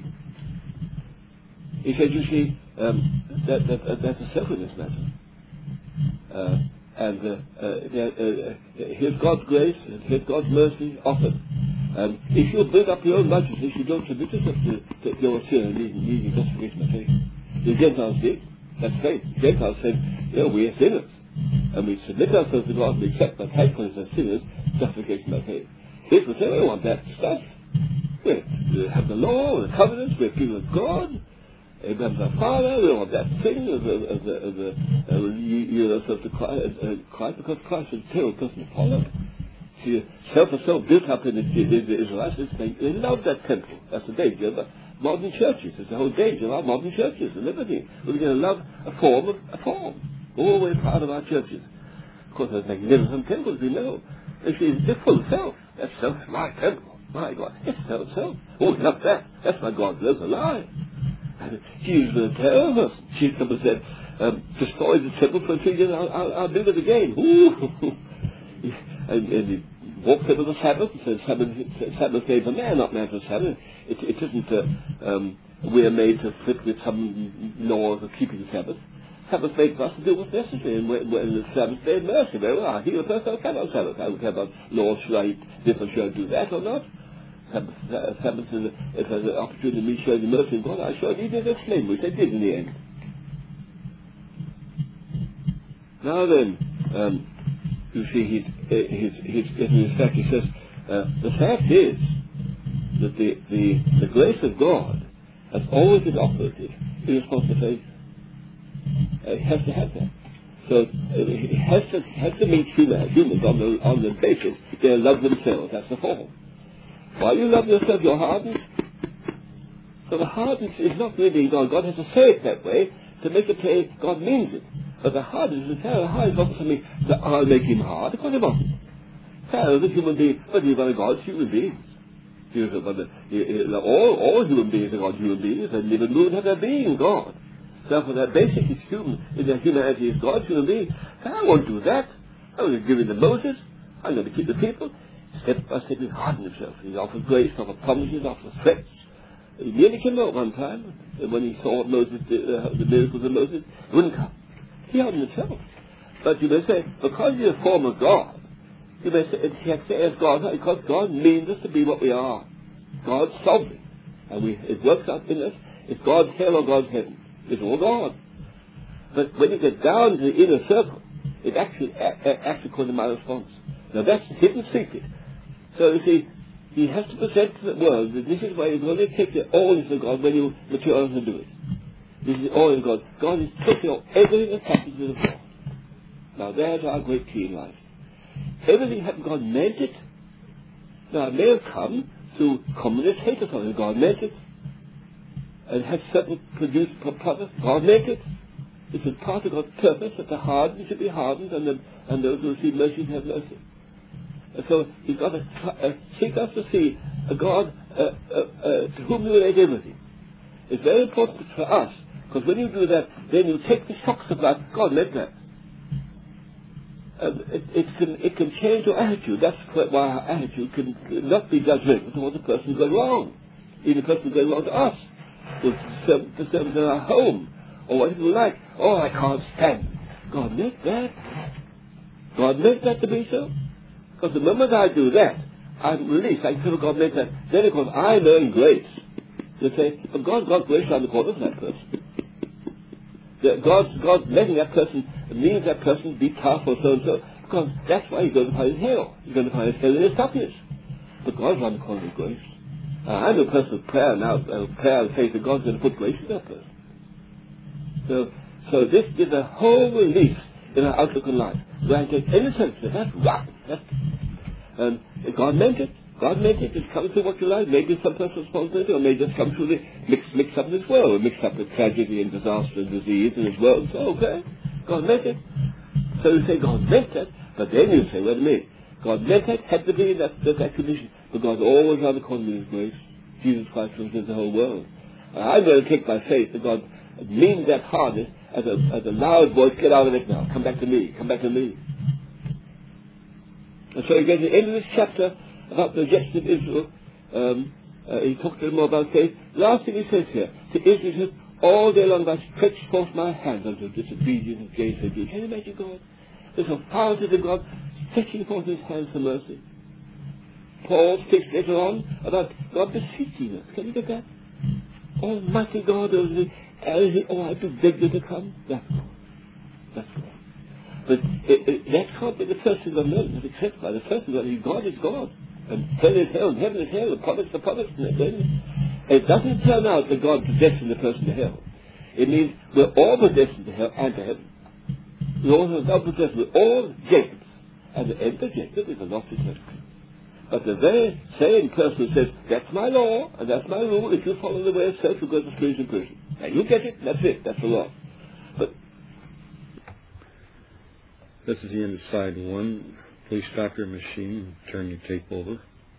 He says, you see, um, that, that, that, that's a self-in this matter. Uh, and uh, uh, uh, here's God's grace, and here's God's mercy offered. Um, if you build up your own righteousness, you don't submit yourself to, to your sin and needing, needing justification by faith. The Gentiles did. That's faith. The Gentiles said, you know, we are sinners. And we submit ourselves to God and accept by thankfulness as sinners, justification by faith. People say, we don't want that stuff. We have the law, the covenants, we're people of God. Abraham's our father, we don't want that thing of the, of the, of the uh, you, you know, so to Christ, uh, Christ, because Christ is a terrible person to follow. See, self is so built up in the, the, the Israelites, they, they love that temple. That's the danger of modern churches. It's the whole danger of our modern churches and everything. We're going to love a form of a form. Always part of our churches. Of course, there's magnificent temples, we know. They see, they're full of self. That's self, my temple. My God, it's self, self. Oh, not that. That's why God lives a lie. And Jesus was a terrible person. Jesus said, um, destroy the temple for three years, I'll, I'll, I'll build it again. Ooh. and, and he walked into the Sabbath and said, Sabbath, Sabbath day for man, not man for Sabbath. It, it isn't, uh, um, we're made to fit with some laws of keeping the Sabbath. Sabbath made for us to do what's necessary, and when, when the Sabbath day mercy, very well, I heal a person, I cannot Sabbath. I don't care about laws, should I eat this or should I do that or not? Sabbath, uh, Sabbath is, if there's an opportunity to me showing the mercy of God, I sure need to explain, which I did in the end. Now then, um, you see, he's, he's, he's, in his fact, he says, uh, the fact is that the, the, the grace of God has always been operative in response to faith. Uh, it has to have that. So uh, it has to, has to meet human, humans on the, on the basis they love themselves. That's the form. While you love yourself, you're hardened. So the hardness is not really God. God has to say it that way to make it say God means it. But the hardness is the hard is not something that I'll make him hard. Of course it wasn't. Pharaoh is a human being, but he's one of God's human beings. All, all human beings are God's human beings, and live and move and have their being God. Therefore, their basic is human, in their humanity is God's human being. Pharaoh won't do that. I was given to Moses. I'm going to keep the people. Step by step, he hardened himself. He offered grace, offered promises, offered threats. He nearly came out one time when he saw Moses, the, uh, the miracles of Moses. He wouldn't come. He hardened himself. But you may say, because he's a form of God, you may say, he has to say as God, because God means us to be what we are. God's sovereign. And we, it works out in us. It's God's hell or God's heaven. It's all God. But when you get down to the inner circle, it actually acts according to my response. Now that's the hidden secret. So you see, he has to present to the world that this is why you can only take the all into God when you mature enough to do it. This is all in God. God is taking off everything that happens in the world. Now there's our great key in life. Everything happened, God meant it. Now it may have come through communist hate or something. God meant it. And has certain produced products. God meant it. It's a part of God's purpose that the hardened should be hardened and, the, and those who receive mercy should have mercy. And so you've got to uh, seek us to see a God uh, uh, uh, to whom you relate everything. It's very important for us, because when you do that, then you take the shocks of life. God meant that. Uh, it, it, can, it can change your attitude. That's why our attitude can not be judgmental towards the person who goes wrong. Even the person who goes wrong to us. To serve in our home. Or whatever you like. Oh, I can't stand. God meant that. God meant that to be so. Because the moment I do that, I'm released. I feel God meant that. Then of course I learn grace. You say, but God got grace around the corner for that person. God, God letting that person means that person be tough or so and so. Because that's why he's going to find his hell. He's going to find his hell in his toughness. But God's around the corner with grace. Uh, I'm a person of prayer now. Uh, prayer and faith that God's going to put grace in that person. So, so this is a whole release in our outlook on life. Where I take any sense that that's right. That's, and God meant it. God meant it. It's coming through what you like. Maybe some personal responsibility, or maybe just come through the mix, mix up in this world, mix up with tragedy and disaster and disease in this world. So okay, God meant it. So you say God meant it, but then you say, wait a minute, God meant it, had to be in that, that, that condition. But God always had the corner of His grace. Jesus Christ comes into the whole world. Uh, I'm going to take by faith that God means that hardness as a, as a loud voice, get out of it now, come back to me, come back to me. And so you get to the end of this chapter about the rejection of Israel. Um, uh, he talked a little more about faith. Last thing he says here, to Israel he says, all day long I stretched forth my hand unto disobedience and gainsaid you. Can you imagine God? There's authority of God stretching forth his hands for mercy. Paul speaks later on about God beseeching us. Can you get that? Almighty God, oh, oh I do beg you to come. That's God. That's God. But it, it, that can't be the first thing I've learned. It's accepted by the first thing that God is God. And hell is hell, and heaven is hell, the products are products. And then it doesn't turn out that God predestined the person to hell. It means we're all predestined to hell and to heaven. We're all God predestined. We're all Jacobs. And the end of Jacob is a lofty person. But the very same person says, that's my law, and that's my rule. If you follow the way of self, you go to spiritual prison. Now you get it, that's it, that's the law. But this is the end of side one. Please stop your machine and turn your tape over.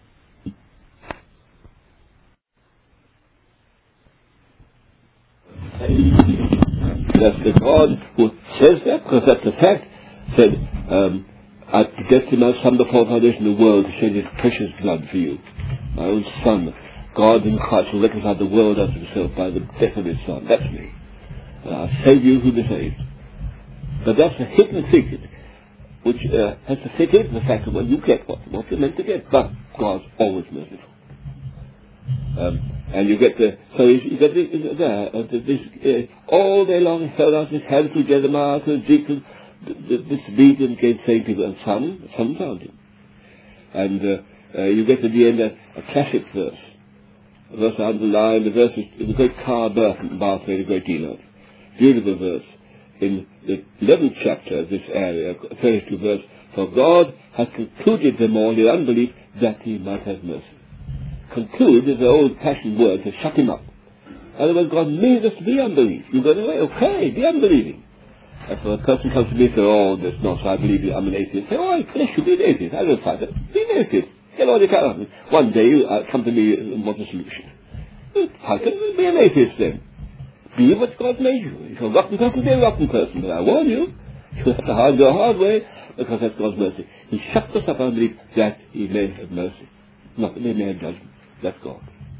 That's the God who says that, because that's the fact. Said, um, I predestined my Son before the foundation of the world to shed his precious blood for you. My own Son, God in Christ, will reconcile the world unto himself by the death of his Son. That's me. And I'll save you who be saved. But that's a hidden secret, which uh, has to fit into the fact that when you get what, what you're meant to get, but God's always merciful. Um, and you get the, so you, you get the, there, uh, this, uh, all day long he held out his hand through Jeremiah, through Ezekiel, this beating against saying people, and some, some found him. And uh, uh, you get to the end a, a classic verse, a verse I underlined, the verse is, is a great Carl Burton, Bath made a great deal of. Beautiful verse. In the eleventh chapter of this area, thirty-two verse, for God has concluded them all in unbelief that he might have mercy. Conclude is the old fashioned word to shut him up. In other words, God made us to be unbelief. You go away, okay, be unbelieving. And so a person comes to me and says, oh, there's no, so I believe you, I'm an atheist. I say, oh, bless you, be an atheist. I don't find that. Be an atheist. Get all you can. One day you uh, come to me and want a solution. How can you be an atheist then? Be what God made you. If you're a rotten person, be a rotten person. But I warn you, you have to hard, go a hard way. because that's God's mercy. He shuts us up unbelief that He may have mercy. Not that He may have judgment. That's God.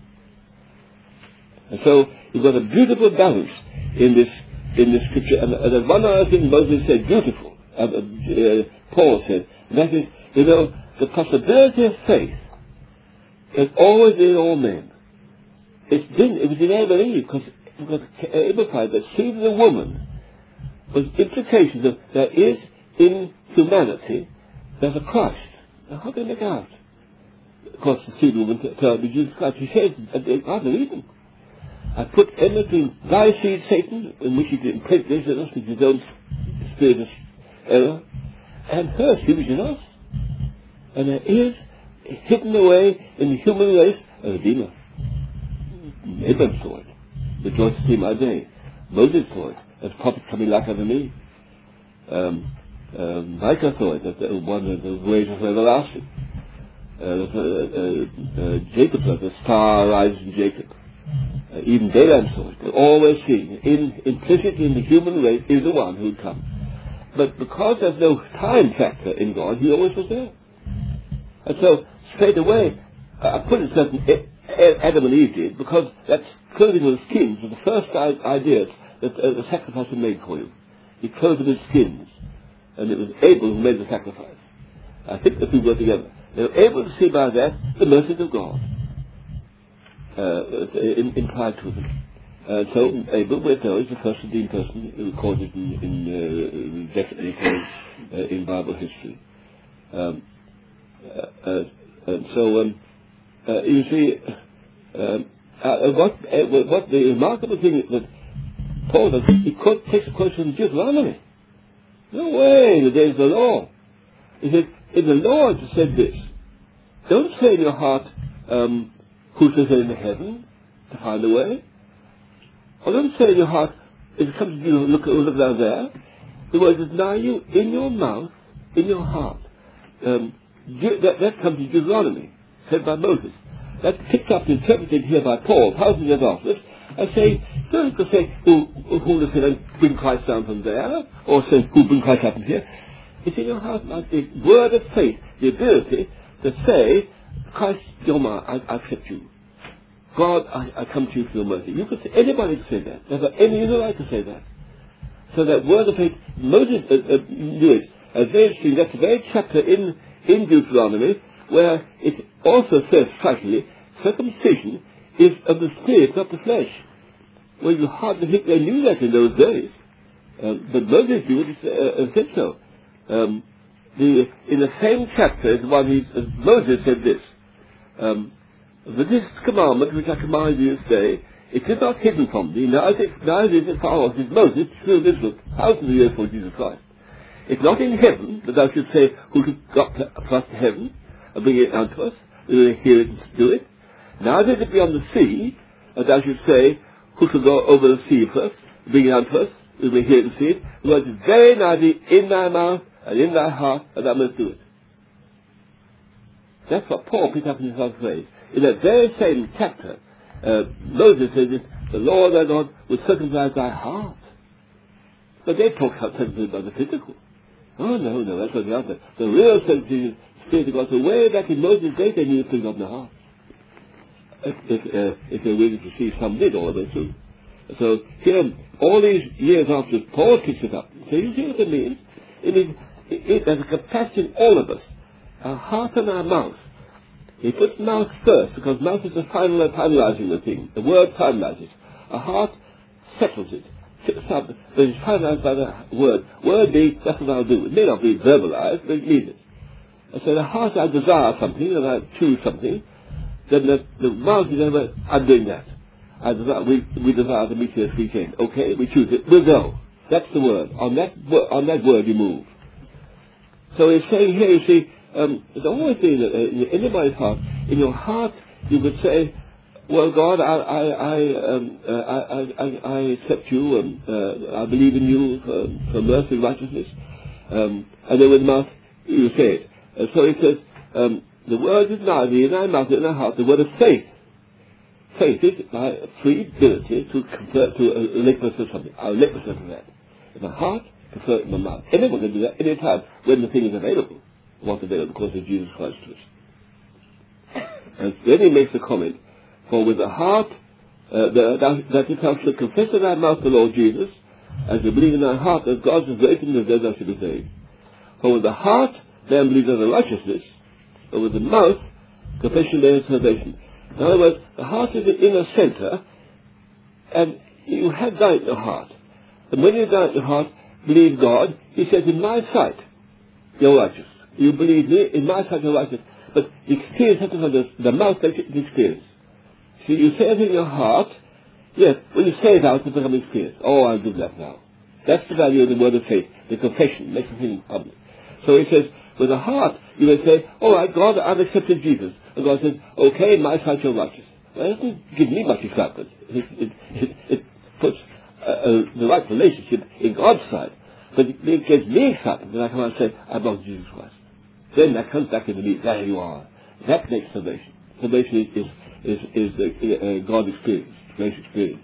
And so you've got a beautiful balance in this in this scripture. And, and there's one other thing Moses said, beautiful, uh, uh, Paul said, and that is, you know, the possibility of faith is always in all men. It's been, it was in Adam and Eve, because, because Abraham, the seed of the woman, was implications of there is in humanity, there's a Christ. Now how do they make out? Of course, the seed of the woman turned to Jesus Christ. He says, at the Garden of Eden, I put enmity between thy seed, Satan, in which he did impregnate us with his own spirit of error, and her seed, which is us. And there is hidden away in the human race a Redeemer. Abraham saw it. Rejoice to see my day. Moses saw it. As prophet coming like unto me. Um, um, Micah saw it. As the, one of the ways of everlasting. Uh, uh, uh, uh, Jacob saw it. The star rises in Jacob. Uh, even Balaam saw it. They're always seeing. In, implicit in the human race is the one who would come. But because there's no time factor in God, He always was there. And so, straight away, uh, I put it certain Adam and Eve did, because that clothing with skins was the first idea that uh, the sacrifice was made for you. He clothed them with skins, and it was Abel who made the sacrifice. I think the two were together. They were able to see by that the mercies of God uh, in, implied to them. Uh, so Abel, we're told, is the first redeemed person recorded in, in uh, definitely uh, in Bible history. Um, uh, uh, and so, um, uh, you see, um, uh, what, uh, what the remarkable thing that Paul does, he quote, takes a quote from Deuteronomy. No way, in the days of the law. He said, in the law it said this, don't say in your heart, um, who shall say in the heaven to find a way? Or don't say in your heart, if it comes to you, look, look down there. The word is now you, in your mouth, in your heart. Um, that, that comes to Deuteronomy, said by Moses. That's picked up and interpreted here by Paul, thousands of years afterwards. I say, don't just say, who, who will say, bring Christ down from there, or say, who bring Christ up from here. It's in your heart, like the word of faith, the ability to say, Christ, you're my, I, I accept you. God, I, I come to you for your mercy. You could say, anybody could say that. There's not any other right to say that. So that word of faith, Moses uh, uh, knew it. As very interesting, that's the very chapter in, in Deuteronomy where it also says, strikingly, circumcision is of the spirit, not the flesh. Well, you hardly think they knew that in those days. Um, but Moses knew it, uh, uh, said so. Um, the, in the same chapter, as one he, uh, Moses said this, um, "For this commandment which I command you this day, it is not hidden from thee, neither, neither is it far off." This Moses, true of Israel, thousands of years before Jesus Christ. It's not in heaven that thou should say, who should got us to heaven, and bring it unto us, we will hear it and do it. Neither is it beyond the sea, that thou should say, who shall go over the sea first, bring it unto us, we will hear it and see it. The word is very nigh thee, in thy mouth, and in thy heart, and thou must do it. That's what Paul picked up in his other phrase. In that very same chapter, uh, Moses says this, the Lord thy God will circumcise thy heart. But they talk about circumcision by the physical. Oh, no, no, that's not the other. The real circumcision is the Spirit of God. So way back in Moses' days, they knew the thing of the heart. If, if, uh, if they're willing to see, some did all the way through. So here, all these years after, Paul picks it up. So you see what it means? It means, it, it, there's a capacity in all of us. Our heart and our mouth. He puts mouth first, because mouth is the final finalizing the thing. The word finalizes. A heart settles it. Sits up, but it's finalized by the word. Word being, that's what I'll do. It may not be verbalized, but it means it. And so the heart, I desire something, and I choose something, then the, the mouth is ever, I'm doing that. I desire, we, we desire to meet here this weekend. Okay, we choose it. We'll go. That's the word. On that, on that word you move. So he's saying here, you see, um, there's always thing that uh, in anybody's heart, in your heart, you could say, well, God, I, I, I, um, uh, I, I, I accept you, and uh, I believe in you for, for mercy and righteousness. Um, and then with the mouth, you say it. And so he says, um, the word is nigh thee, in thy mouth, in thy heart, the word of faith. Faith is my free ability to convert to a likeness of something. Our likeness of that. In my heart, prefer it in my mouth. Anyone can do that any time when the thing is available. What's available because of Jesus Christ to us. And then he makes a comment, for with the heart, uh, the, that, that if thou shalt confess in thy mouth the Lord Jesus, as you believe in thy heart that God is raised from the dead, thou shalt be saved. For with the heart man believes unto righteousness, but with the mouth confession made unto salvation. In other words, the heart is the inner center, and you have that in your heart. And when you have that in your heart, believe God, he says, in my sight, you're righteous. You believe me, in my sight you're righteous. But the experience has to come from the mouth makes it the experience. See, you say it in your heart, yes, when you say it out, it becomes experience. Oh, I'll do that now. That's the value of the word of faith. The confession makes the thing public. So he says, with the heart, you will say, all right, God, I've accepted Jesus. And God says, okay, in my sight you're righteous. Well, it doesn't give me much excitement. It, it, it, it puts uh, uh, the right relationship in God's side. But it, it gives me excitement when I come out and say, I belong to Jesus Christ. Then that comes back into me. There you are. That makes salvation. Salvation is is is, is uh, uh, God's experience, grace experience.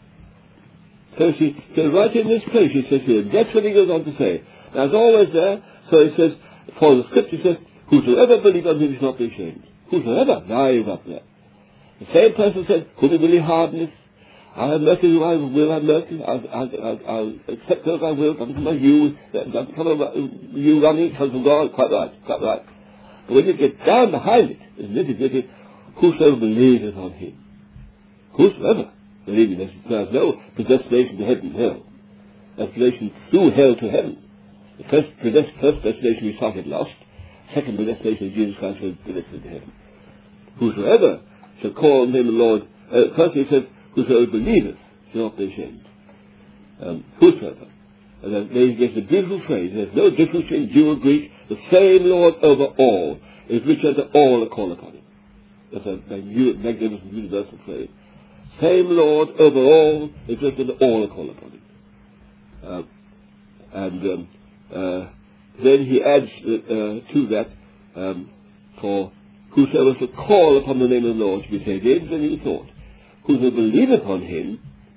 So she says right in this place, he says here, that's what he goes on to say. Now it's always there. So he says, for the scripture says, whosoever believes on him shall not be ashamed. Whosoever. Now you've got there. The same person said, who will he hardness? I'll have mercy who I will have mercy. I'll, I'll, I'll, I'll accept those I will. Doesn't come from you. Doesn't come from you running. It comes from God. Quite right. Quite right. But when you get down behind it, it's nitty gritty. Whosoever believeth on him. Whosoever believeth. There's, there's no predestination to heaven and hell. Predestination through hell to heaven. The first, predest, first predestination we started lost. Second predestination of Jesus Christ was predestined to heaven. Whosoever shall call on him the Lord. Uh, first he says, whosoever believeth shall not be ashamed. Um, whosoever. And then he gives a beautiful phrase. There's no difference between Jew or Greek. The same Lord over all is rich unto all that call upon him. That's a magnificent universal phrase. Same Lord over all is rich unto all that call upon him. Uh, and um, uh, then he adds uh, to that, um, for whosoever shall call upon the name of the Lord shall be saved. Here's a new thought. Whosoever believeth on him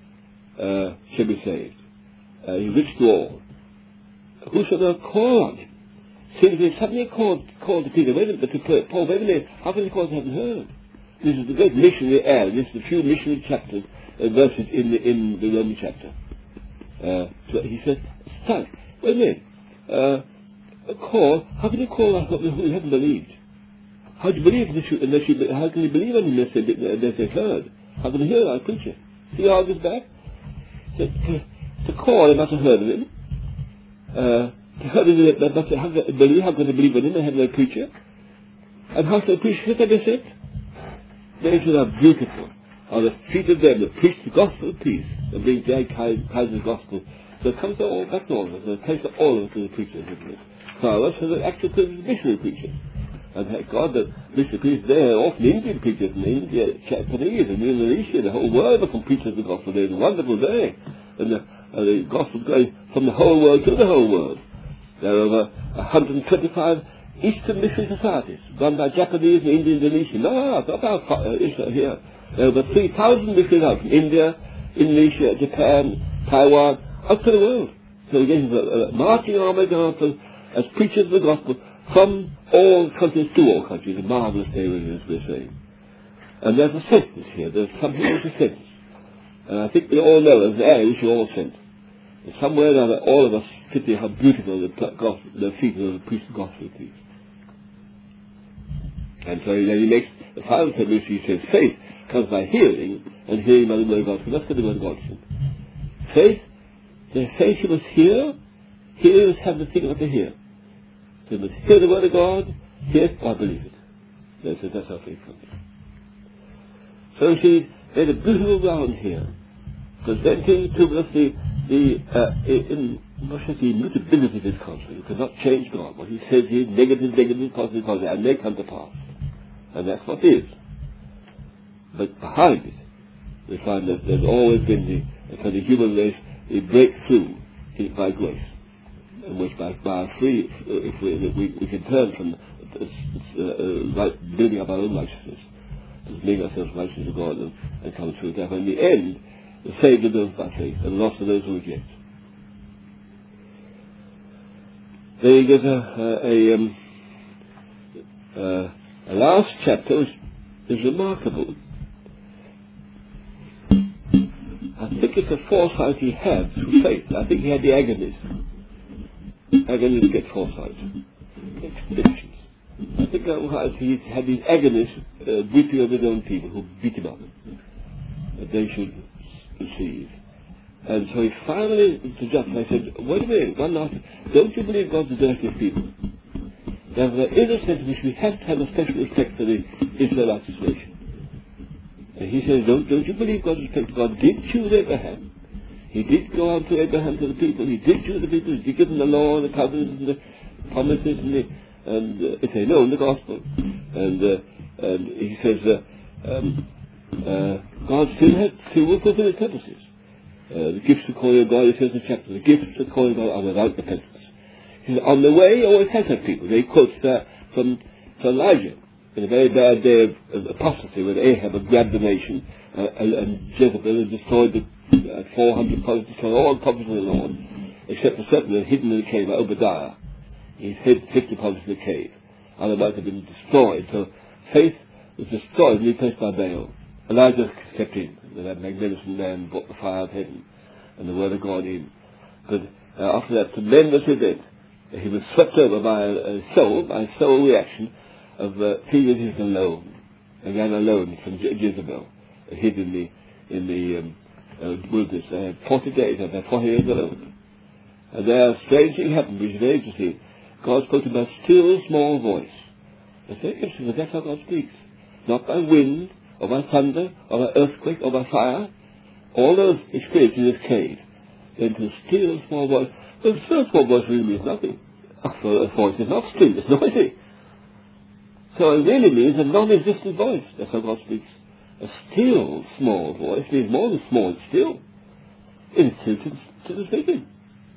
uh, shall be saved. Uh, he's rich to all. Whosoever call on him. See, if they suddenly called, called to Peter, wait a minute, to Paul, wait a minute, how can they call they haven't heard? This is the great missionary error. This is the few missionary chapters, uh, verses in the, in the Roman chapter. Uh, so he says, son, wait a minute, uh, a call, how can you call on something who you haven't believed? How do you believe unless you, unless you, how can you believe on him unless, they, unless they've heard? How can you hear our preacher? See how this back? To, to, to call, they must have heard of him. Uh, to heard of him, they must have believe, how can they believe on him? They have no preacher. And how can the preacher sit there, sit? They should have beautiful. Are the feet of them that preach the gospel of peace and bring their kind, kind of gospel. So it comes to all, back to all of us. It comes to all of us as preachers, isn't it? Carlos has an actual missionary preachers. And thank God that missionary preachers, they're often Indian preachers in India, Japanese, and Indonesia, the whole world of them preachers the gospel. There's a wonderful day. And the, uh, the gospel's going from the whole world to the whole world. There are over one hundred twenty-five Eastern missionary societies run by Japanese and Indian, Indonesian. No, no, no, not our uh, Israel here. There are over three thousand missionaries out from India, Indonesia, Japan, Taiwan, out to the world. So we're getting a, a marching army going as preachers of the gospel from all countries to all countries. A marvelous day, really, as we're saying. And there's a census here. There's something like a census. And I think we all know, as heirs, you're all sent. And somewhere or other, all of us pity how beautiful the gospel, the feet of the priest of gospel is. And so then he makes the final statement. He says, faith comes by hearing, and hearing by the word of God. So that's what the word of God said. Faith, the faith you must hear, hearers have the thing of to hear. So you must hear the word of God, hear it, or believe it. That's, that's how faith comes. So she made a beautiful round here, presenting to us the, the uh, in, the immutability of this concept. You cannot change God. What he says is negative, negative, positive, positive, and they come to pass. And that's what it is. But behind it, we find that there's always been the, for the human race, a breakthrough by grace, in which by, by free, if we, we, we can turn from uh, uh, right, building up our own righteousness, to make ourselves righteous to God and, and come through death. And in the end, the saved of those by faith, and lost of those who reject. they get a, a, a, um, uh, a last chapter is, is remarkable. I think it's a foresight he had through faith. I think he had the agonies. Agonies to get foresight. Expeditions. I think that he had these agonies uh, weeping over his own people who beat him up. That they should receive. And so he finally, to justify, said, wait a minute, one last, don't you believe God's dirty people? Now, there is a sense in which we have to have a special respect for the Israelite situation. And he says, don't, don't you believe God's respect? God did choose Abraham. He did go out to Abraham, to the people. He did choose the people. He did give them the law and the covenants and the promises and the, and uh, if they know in the gospel. And, uh, and he says, uh, um, uh, God still had, still will fulfill his purposes. Uh, the gifts of calling of God, it says in the chapter, the gifts of calling of God are without repentance. He says, on the way, he always has had people. They quote that from, from Elijah, in a very bad day of, of apostasy, when Ahab had grabbed the nation, uh, and, and Jezebel had destroyed the uh, four hundred prophets, destroyed all the prophets of the Lord, except for certain that were hidden in the cave, like Obadiah. He hid fifty prophets in the cave. Otherwise had been destroyed. So faith was destroyed and replaced by Baal. Elijah kept in. That magnificent man brought the fire of heaven and the word of God in. But uh, after that tremendous event, uh, he was swept over by a, a soul, by a soul reaction of uh, feeling he was alone. Again alone from Je- Jezebel, uh, hid in the, in the um, uh, wilderness. They had forty days, they had forty days alone. And there a strange thing happened, which is very interesting. God spoke to him by a still small voice. It's very interesting, but that's how God speaks. Not by wind, or by thunder, or by earthquake, or by fire. All those experiences in this cave. Then to a still small voice. Well, a still small voice really means nothing. A voice is not still, it's noisy. So it really means a non-existent voice. That's how God speaks. A still small voice means more than small, it's still. It's still to the speaking.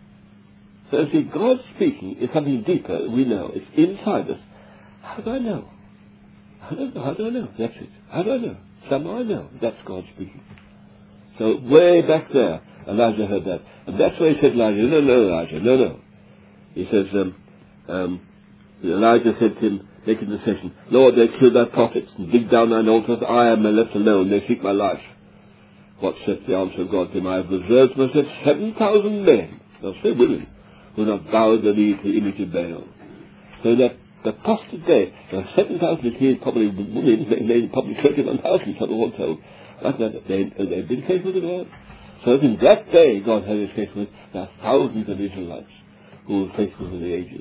So you see, God speaking is something deeper, we know. It's inside us. How do I know? I don't know. How do I know? That's it. How do I know? Somehow I know. That's God speaking. So way back there, Elijah heard that. And that's why he said, Elijah, no, no, Elijah, no, no. He says, um, um, Elijah said to him, making the decision, Lord, they killed thy prophets and dig down thine altars. I am left alone. They seek my life. What said the answer of God to him? I have reserved for myself seven thousand men. Now, say women who have bowed the knee to the image of Baal. So that the apostate day, there are seven thousand here, probably women, maybe probably twenty-one thousand, some of them told. Like that, they, they've been faithful to God. So in that day, God had his faithfulness. There are thousands of Israelites who were faithful to the ages.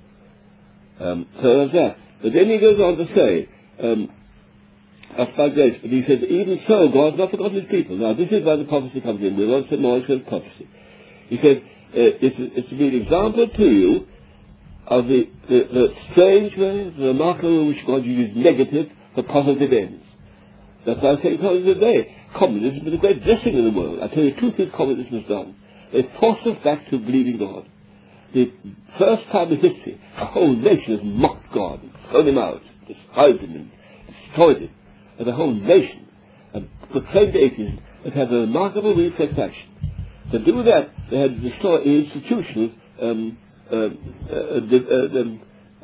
Um, so there's that. But then he goes on to say, um, that's by grace, but he says, even so, God has not forgotten his people. Now, this is why the prophecy comes in. We won't say more about prophecy. He said, uh, it's, it's to be an example to you of the, the, the strange way, the remarkable way which God uses negative for positive ends. That's why I say positive today. Communism is a great blessing in the world. I tell you, two things communism has done. It forced us back to believing God. The first time in history, a whole nation has mocked God, and thrown him out, despised him, and destroyed him. And the whole nation and proclaimed atheism. It had a remarkable reflex action. To do that, they had to destroy institutional um, uh, uh, uh, um,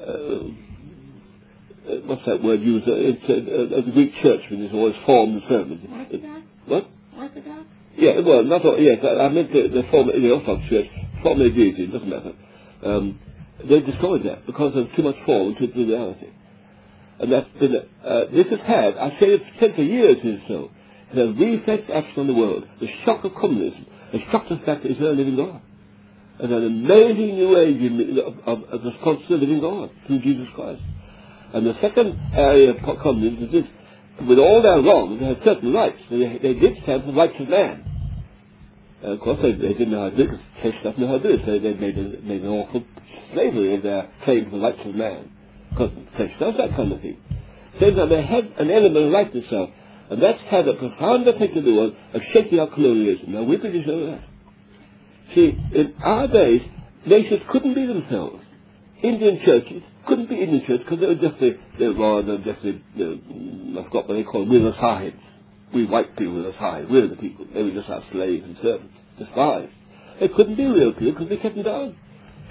uh, what's that word used? Uh, it's uh, uh, the Greek church, when it's always formed and sermon. Orthodox? What? Orthodox? Yeah, well, not all, yes, I, I meant the, the form in the Orthodox Church, form their deity, it doesn't matter. Um, they destroyed that because of too much fall into the reality. And that's been, uh, this has had, I say it's said for years it is so, it has reflex action on the world. The shock of communism has shocked us back to Israel living God. And an amazing new age in, of, of, of response to the living God through Jesus Christ. And the second area of communism is this, with all their wrongs, they had certain rights. They, they did stand for the rights of man. Uh, of course, they, they didn't know how to do it. They didn't know how to do it. So they made, a, made an awful slavery of their claim for the rights of man. Because flesh does that kind of thing. Same time, they had an element of right itself. And that's had a profound effect in the world of shaking out colonialism. Now, we British know that. See, in our days, nations couldn't be themselves. Indian churches couldn't be Indian churches because they were just the, they were the, just the, the, I forgot what they call them, we were the Sahibs. We white people were the Sahibs. We were the people. They were just our slaves and servants, despised. They couldn't be real people because they kept them down.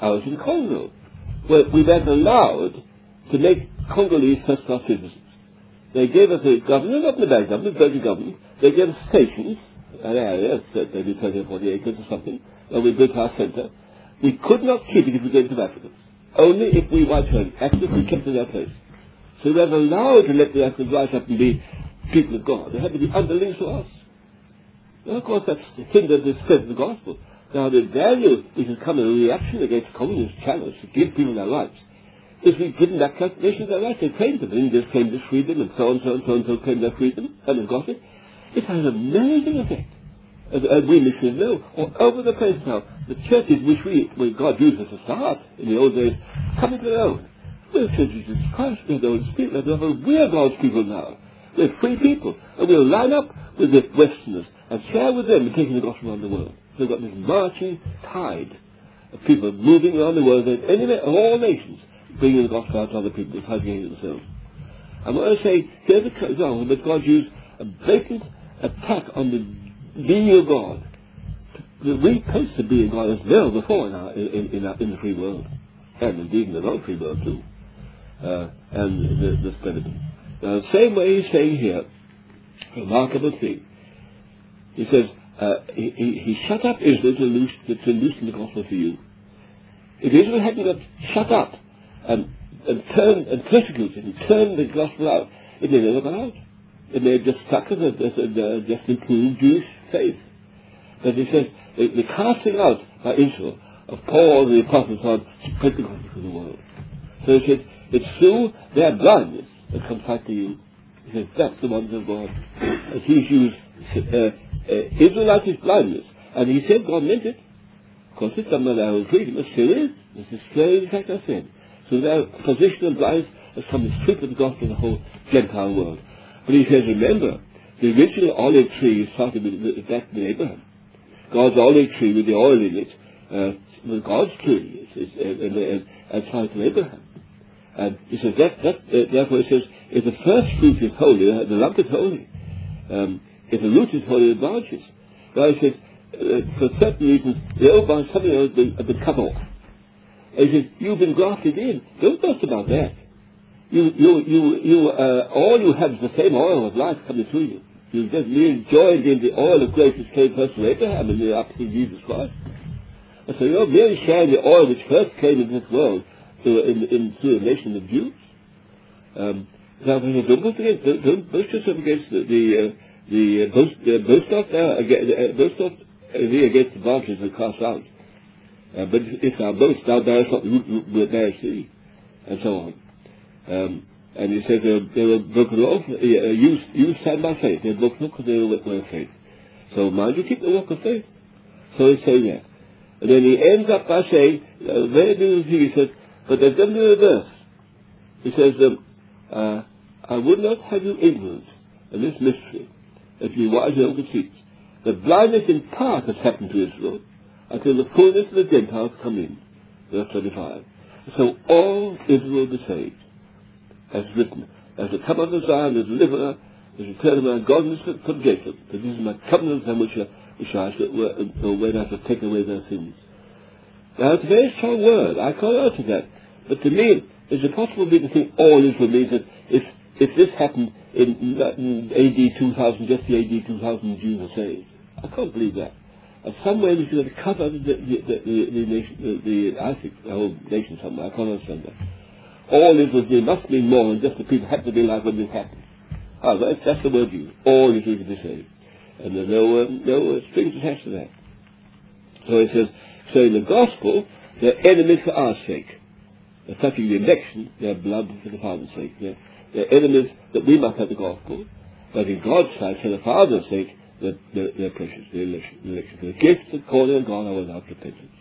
I was in Congo, where we were allowed to make Congolese first-class citizens. They gave us a government, not the bad government, Belgian government. They gave us stations, an area, maybe thirty or forty acres or something, where we built our centre. We could not keep it if we gave it to Africans. Only if we white men, Africans, we kept in their place. So we were allowed to let the Africans rise up and be people of God. They had to be underlings to us. Now, of course, that's hindered the spread of the gospel. Now, the value which has come in a reaction against communist channels to give people their rights is we've given that nations their rights. They claimed them. India's claimed their freedom, and so and so and so and so claimed their freedom, and have got it. It has an amazing effect. As, as we missionaries know, all over the place now, the churches which we, which God used as a start in the old days, coming to their own. We're churches of Jesus Christ, we're the Holy Spirit, we're God's people now. We're free people, and we'll line up with the Westerners and share with them in taking the gospel around the world. We've got this marching tide of people moving around the world, and any, of all nations, bringing the gospel out to other people, besides getting it themselves. I want to say, here's an example that God used a blatant attack on the being of God. The we place the being of God as well before in, our, in, in, our, in the free world, and indeed in the non-free world too, uh, and the, the spread of it. Now, the same way he's saying here, remarkable thing. He says, uh, he, he, he shut up Israel to, loose, to, to loosen the gospel for you. If Israel hadn't got shut up and, and turned and persecuted and turned the gospel out, it may never got out. It may have just stuck as a, as a uh, just improved Jewish faith. But he says, the, the casting out by Israel of Paul the apostles on spread the gospel to the world. So he says, it's through their blindness that comes back to you. He says, that's the wonder of God. As he's used uh, uh, Israelites' blindness. And he said God meant it. Of course, it's some of their own freedom. It still is. It's a strange fact I said. So their position of blindness has come to strip of the gospel of the whole Gentile world. But he says, remember, the original olive tree started with that with Abraham. God's olive tree with the oil in it uh, was God's tree. It's, it's, and, and, and started with Abraham. And he says, that, that, uh, therefore he says, if the first fruit is holy, the lump is holy. Um, if the root is holy, the branch is. Well, he says, uh, for certain reasons, the old branch, something else has been, been cut off. And he says, you've been grafted in. Don't boast about that. You, you, you, you, uh, all you have is the same oil of life coming through you. You've just really joined in the oil of grace which came first to Abraham and then up to Jesus Christ. And so you're merely sharing the oil which first came into this world through, in, in, through a nation of Jews. Um, now, don't boast against, don't, don't boast yourself against the, the, uh, the uh, boast, uh, boast off there, uh, boast off uh, against the branches and cast out. Uh, but if thou boast, thou bearest not the root, root bearest thee, and so on. Um, and he says uh, they were broken off. Uh, you, you stand by faith. They were broken off because they were by faith. So mind you, keep the walk of faith. So he's saying that. And then he ends up by saying, uh, very beautiful thing, he says, but there's going to be a reverse. He says, um, uh, I would not have you ignorant of this mystery, that you wise in own conceits. The blindness in part has happened to Israel until the fullness of the Gentiles come in. Verse twenty-five. So all Israel will be saved. As written, as the come of Zion, the deliverer, the return of my godliness from Jacob, that this is my covenant with which I, which I shall, uh, when I shall take away their sins. Now, it's a very strong word. I can't answer that. But to me, is it possible for me to think all Israel means that if, if this happened in, in A D two thousand, just the A D two thousand Jews are saved? I can't believe that. And some way we should have covered the, the, the, the, the nation, the, the, I think, the whole nation somewhere. I can't understand that. All Israel there must mean more than just the people had to be like when this happened. Ah, that's, that's the word used. All Israel to be saved. And there's no, um, no uh, strings attached to that. So it says, so in the gospel, they're enemies for our sake. They're touching the election, they're blood for the Father's sake. They're, they're enemies that we must have the gospel. But in God's sight, for the Father's sake, they're, they're, they're precious, the election. The election. The gifts of calling on God are without repentance.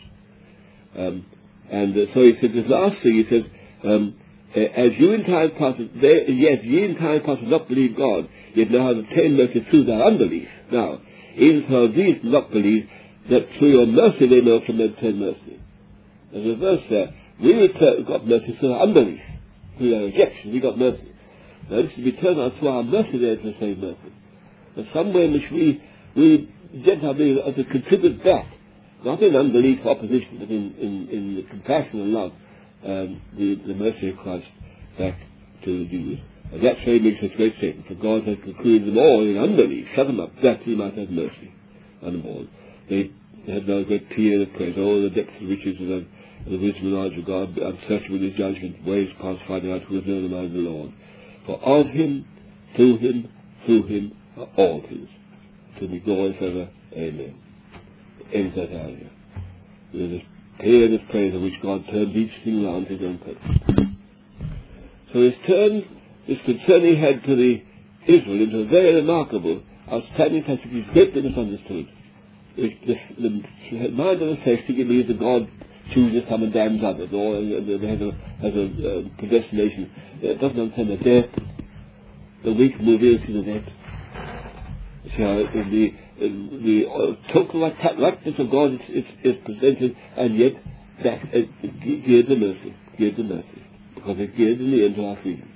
Um, and uh, so he said, this last thing, he says, um, uh, as you in time past, they, yes, ye in time past not believe God, yet now have obtained mercy through their unbelief. Now, even so these do not believe, that through your mercy they may also obtain mercy. There's a verse there. We return, got mercy through our unbelief, through our rejection. We got mercy. Now, this is returned out through our mercy there to the same mercy. But somewhere in which we, we Gentile beings, are to contribute back not in unbelief or opposition, but in, in, in the compassion and love, um, the, the mercy of Christ back to the Jews. And that's why he makes this great statement, for God has concluded them all in unbelief, shut them up, that he might have mercy on them all. They had no great peer of praise, all the depths and riches of the, the wisdom and knowledge of God, unsearchable in his judgment, ways past finding out who has known the mind of the Lord. For of him, through him, through him are all things. To be glory forever. Amen. Ends that area. With this paean of praise in which God turns each thing round to his own purpose. So his turn, this concern he had to the Israel into a very remarkable, outstanding passage which is greatly misunderstood. Which the, the mind of the flesh thinking believes that God chooses some and damns others, or uh, has a, has a uh, predestination. It doesn't understand the depth, the weak mobility of the depth. See how in the, in the uh, total rightness of God is, is, is presented, and yet that uh, geared to mercy, geared to mercy, because it geared in the end to our freedom,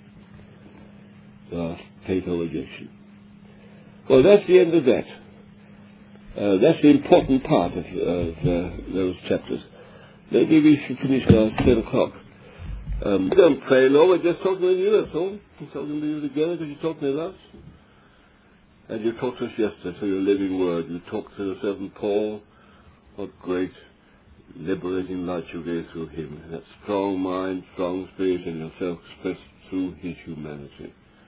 to our fatal rejection. Well, that's the end of that. Uh, that's the important part of, of uh, those chapters. Maybe we should finish at ten o'clock. Um, we don't pray, no, we're just talking with you, that's all. We're talking with you together because you're talking with us. And you talked to us yesterday through your living word. You talked to the servant Paul. What great liberating light you gave through him. That strong mind, strong spirit, and yourself expressed through his humanity.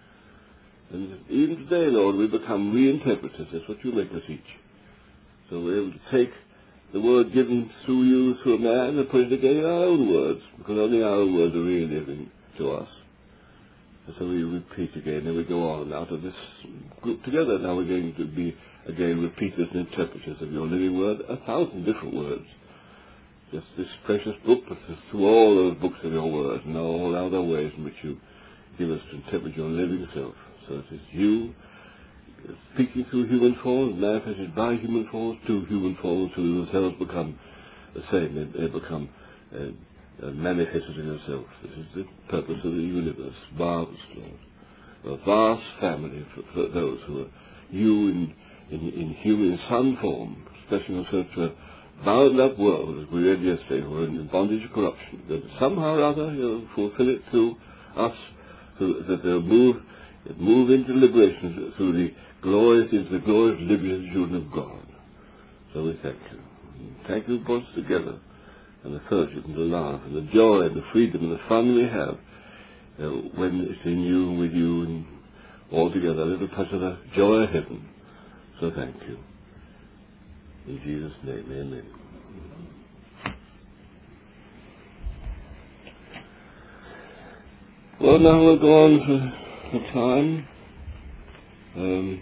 And even today, Lord, we become reinterpreters. That's what you make us each. So we're able to take the word given through you, through a man, and put it again in our own words, because only our own words are really living to us. And so we repeat again, and we go on out of this group together. Now we're going to be, again, repeaters and interpreters of your living word, a thousand different words. Just this precious book, but through all those books of your word, and all other ways in which you give us to interpret your living self. So it is you speaking through human forms, manifested by human forms, to human forms, who themselves become the same. They, they become uh, uh, manifested in themselves. This is the purpose of the universe. Marvelous, Lord. A vast family for, for those who are you in, in, in human sun form, expressing themselves to a bound up world, as we read yesterday, who are in bondage of corruption. That somehow or other you'll fulfill it through us, so that they'll move, move into liberation through the glorious, into the glorious liberty of the children of God. So we thank you. Thank you for us together, and the fellowship, and the love, and the joy, and the freedom, and the fun we have uh, when it's in you, and with you, and all together, a little touch of the joy of heaven. So thank you. In Jesus' name, amen. Well, now we'll go on for a time. Um,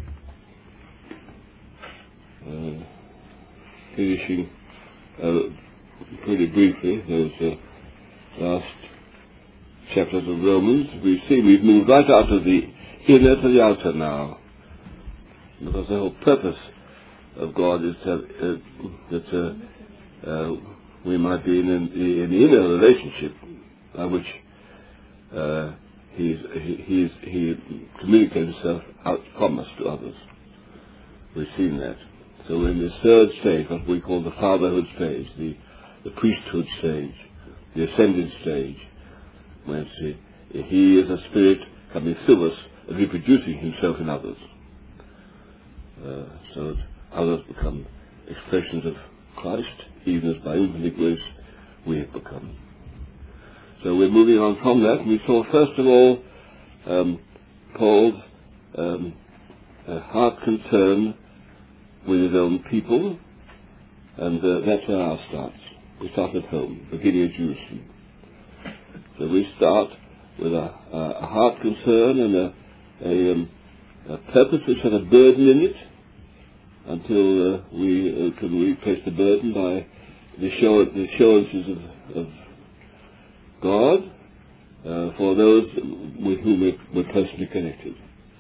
uh, finishing uh, pretty briefly those uh, last chapters of Romans. We see we've moved right out of the inner to the outer now, because the whole purpose of God is to, uh, that uh, uh, we might be in an in the inner relationship by which uh, he's, he, he's, he communicates himself out from us to others. We've seen that. So we're in the third stage, what we call the fatherhood stage, the, the priesthood stage, the ascended stage, when the, he is a spirit coming through us and reproducing himself in others. Uh, so that others become expressions of Christ, even as by infinite grace we have become. So we're moving on from that. We saw first of all um, Paul's um, uh, heart concern with his own people, and uh, that's where ours starts. We start at home, beginning at Jerusalem. So we start with a, a, a heart concern and a, a, um, a purpose which has a burden in it, until uh, we uh, can replace the burden by the, show, the assurances of, of God uh, for those with whom we're, we're personally connected.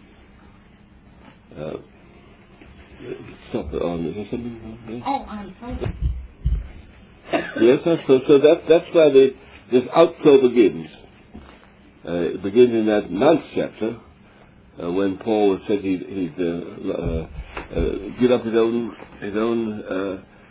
Uh, stop it on. Is there something? Yes? Oh, I'm sorry. Yes, that's so. So that, that's where the, this outflow begins. Uh, it begins in that ninth chapter, uh, when Paul said he'd, he'd uh, uh, uh, give up his own his own uh,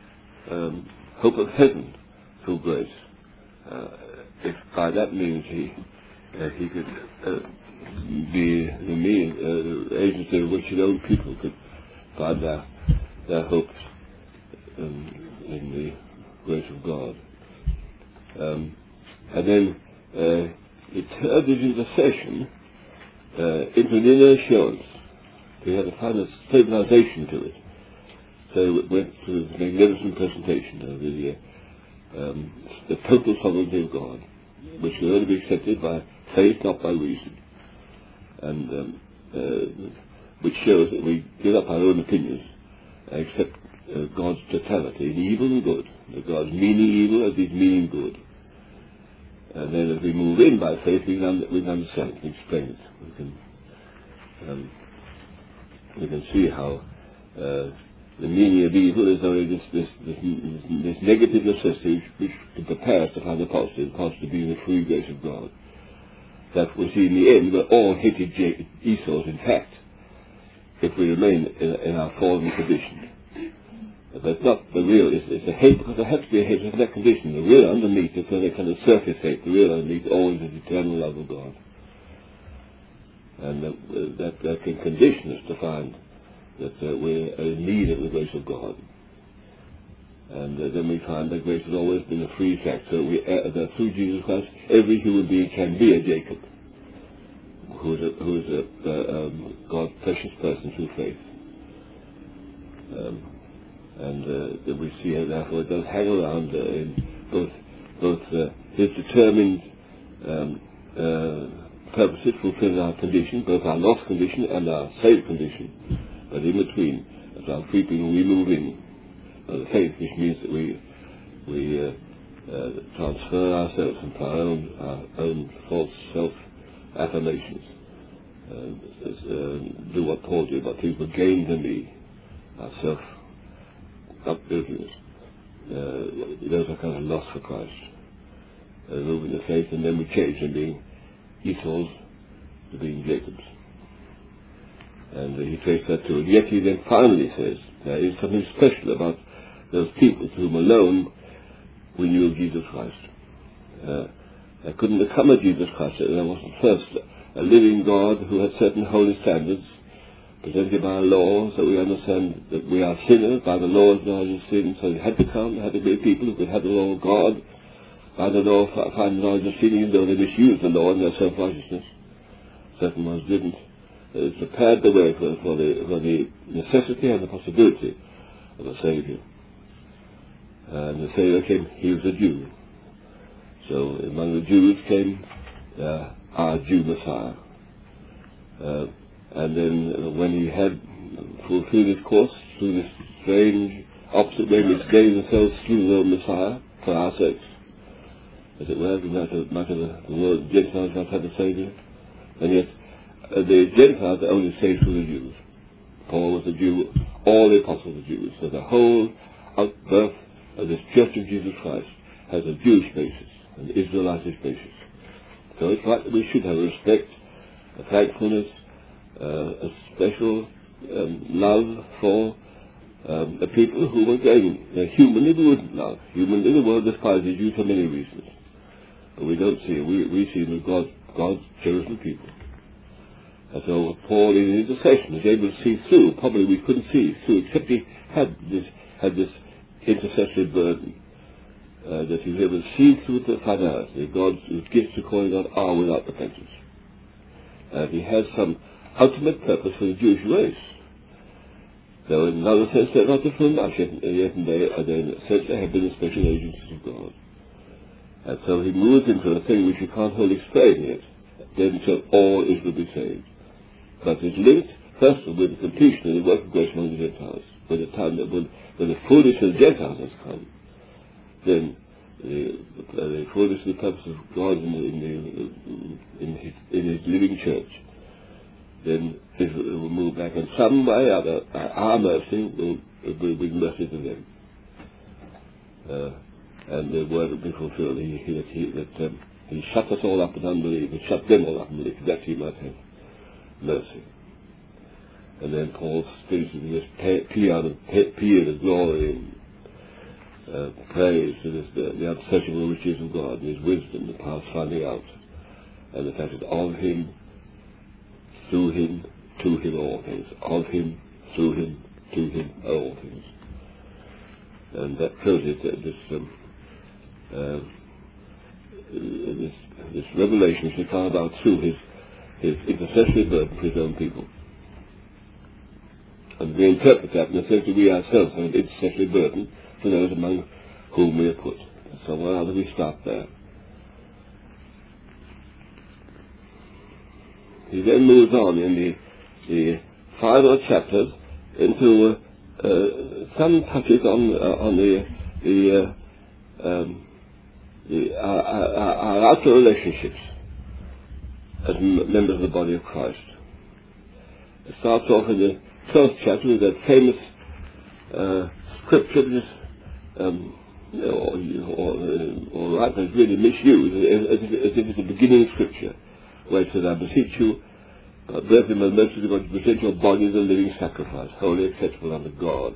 um, hope of heaven through grace. Uh, if by that means he uh, he could uh, be the means, uh, the agency of which his own people could find their, their hopes um, in the grace of God. Um, and then uh, it turned his intercession uh, into an inner assurance. He had a kind of stabilization to it. So it went to this magnificent presentation of the, uh, um, the total sovereignty of God, which can only be accepted by faith, not by reason. And um, uh, which shows that we give up our own opinions and accept uh, God's totality in evil and good. That God's meaning evil as He's meaning good. And then as we move in by faith, we can, we can understand it and explain it. We can, um, we can see how uh, the meaning of evil is only this, this, this, this negative necessity which to prepare us to find the positive, the positive being the free grace of God. That we see in the end we're all hated Jacob, Esau's in fact, if we remain in, in our fallen condition. But not the real, it's, it's a hate, because there has to be a hate of that condition. The real underneath is a kind of surface hate. The real underneath always is the eternal love of God. And uh, that, that can condition us to find that uh, we're in need of the grace of God. And uh, then we find that grace has always been a free fact. So we, uh, that through Jesus Christ, every human being can be a Jacob, who is a, who is a uh, um, God's precious person through faith. Um, and uh, that we see how therefore it does hang around uh, in both both uh, his determined um, uh, purposes fulfilling our condition, both our lost condition and our saved condition. But in between, as our free people, we move in uh, the faith, which means that we we uh, uh, transfer ourselves into our own our own false self affirmations. Uh, uh, do what Paul did, what people gain to me, our self upbuilding. Uh, those are kind of lost for Christ. Uh, moving the faith, and then we change from being Esau's to being Jacob's. And uh, he takes that to it. Yet he then finally says there is something special about those people to whom alone we knew of Jesus Christ. Uh, there couldn't become a Jesus Christ. There wasn't first a living God who had certain holy standards presented by our law, so we understand that we are sinners by the law of knowledge of sin. So it had to come, there had to be people who could have the law of God by the law of find knowledge of sin, even though they misused the law in their self-righteousness. Certain ones didn't. It prepared the way for, for, the, for the necessity and the possibility of a Saviour. And the Saviour came, he was a Jew. So among the Jews came uh, our Jew Messiah. Uh, and then uh, when he had fulfilled his course through this strange opposite way which gave themselves through the Messiah for our sakes, as it were, no matter, matter the, the world Gentiles not had a Saviour, and yet uh, the Gentiles are only saved through the Jews. Paul was a Jew, all the apostles were Jews, so the whole outbirth of this Church of Jesus Christ has a Jewish basis, an Israelitish basis. So it's right that we should have respect, a thankfulness, uh, a special um, love for um, the people who were going. Uh, humanly we wouldn't love. Humanly the world despises you for many reasons. But we don't see it. We, we see them as God, God's chosen people. And so Paul in his intercession is able to see through. Probably we couldn't see through, except he had this, had this intercessory burden. Uh, that he was able to see through the finality of God's gifts according to God are without repentance. And he has some ultimate purpose for the Jewish race. So in another sense they're not different much, yet, yet in, they, uh, in a sense they have been the special agencies of God. And so he moves into a thing which you can't wholly explain yet. Then so all is will be saved. But it's linked first with the completion of the work of grace among the Gentiles. By the time that when, when the fullness of the Gentiles has come, then the, uh, the fullness of the purpose of God in, the, in, the, in, his, in his living church, then Israel will move back, and some way or other, our mercy will, will bring mercy to them. Uh, and the word will be fulfilled. He, he, that he, that, um, he shut us all up in unbelief, he shut them all up in unbelief, that he might have mercy. And then Paul speaks of this period of glory, uh, praise to this, the, the unsearchable riches of God and His wisdom, the power of finding out, and the fact that of Him, through Him, to Him are all things. Of Him, through Him, to Him are all things. And that shows it that this, um, uh, this, this revelation is to come about through His, His intercessory burden for His own people. And we interpret that in the sense that we ourselves have an intercessory burden for those among whom we are put. So why do we start there? He then moves on in the, the final chapters into uh, uh, some touches on uh, on the the, uh, um, the our, our, our outer relationships as m- members of the body of Christ. It starts off in the twelfth chapter with that famous uh, scripture, which is um, you know, or, or, uh, or right, but it's really misused as, as, as if it's a beginning scripture, where it says, "I beseech you, uh, brethren, by the mercy of God, to present your body as a living sacrifice, holy, acceptable unto God."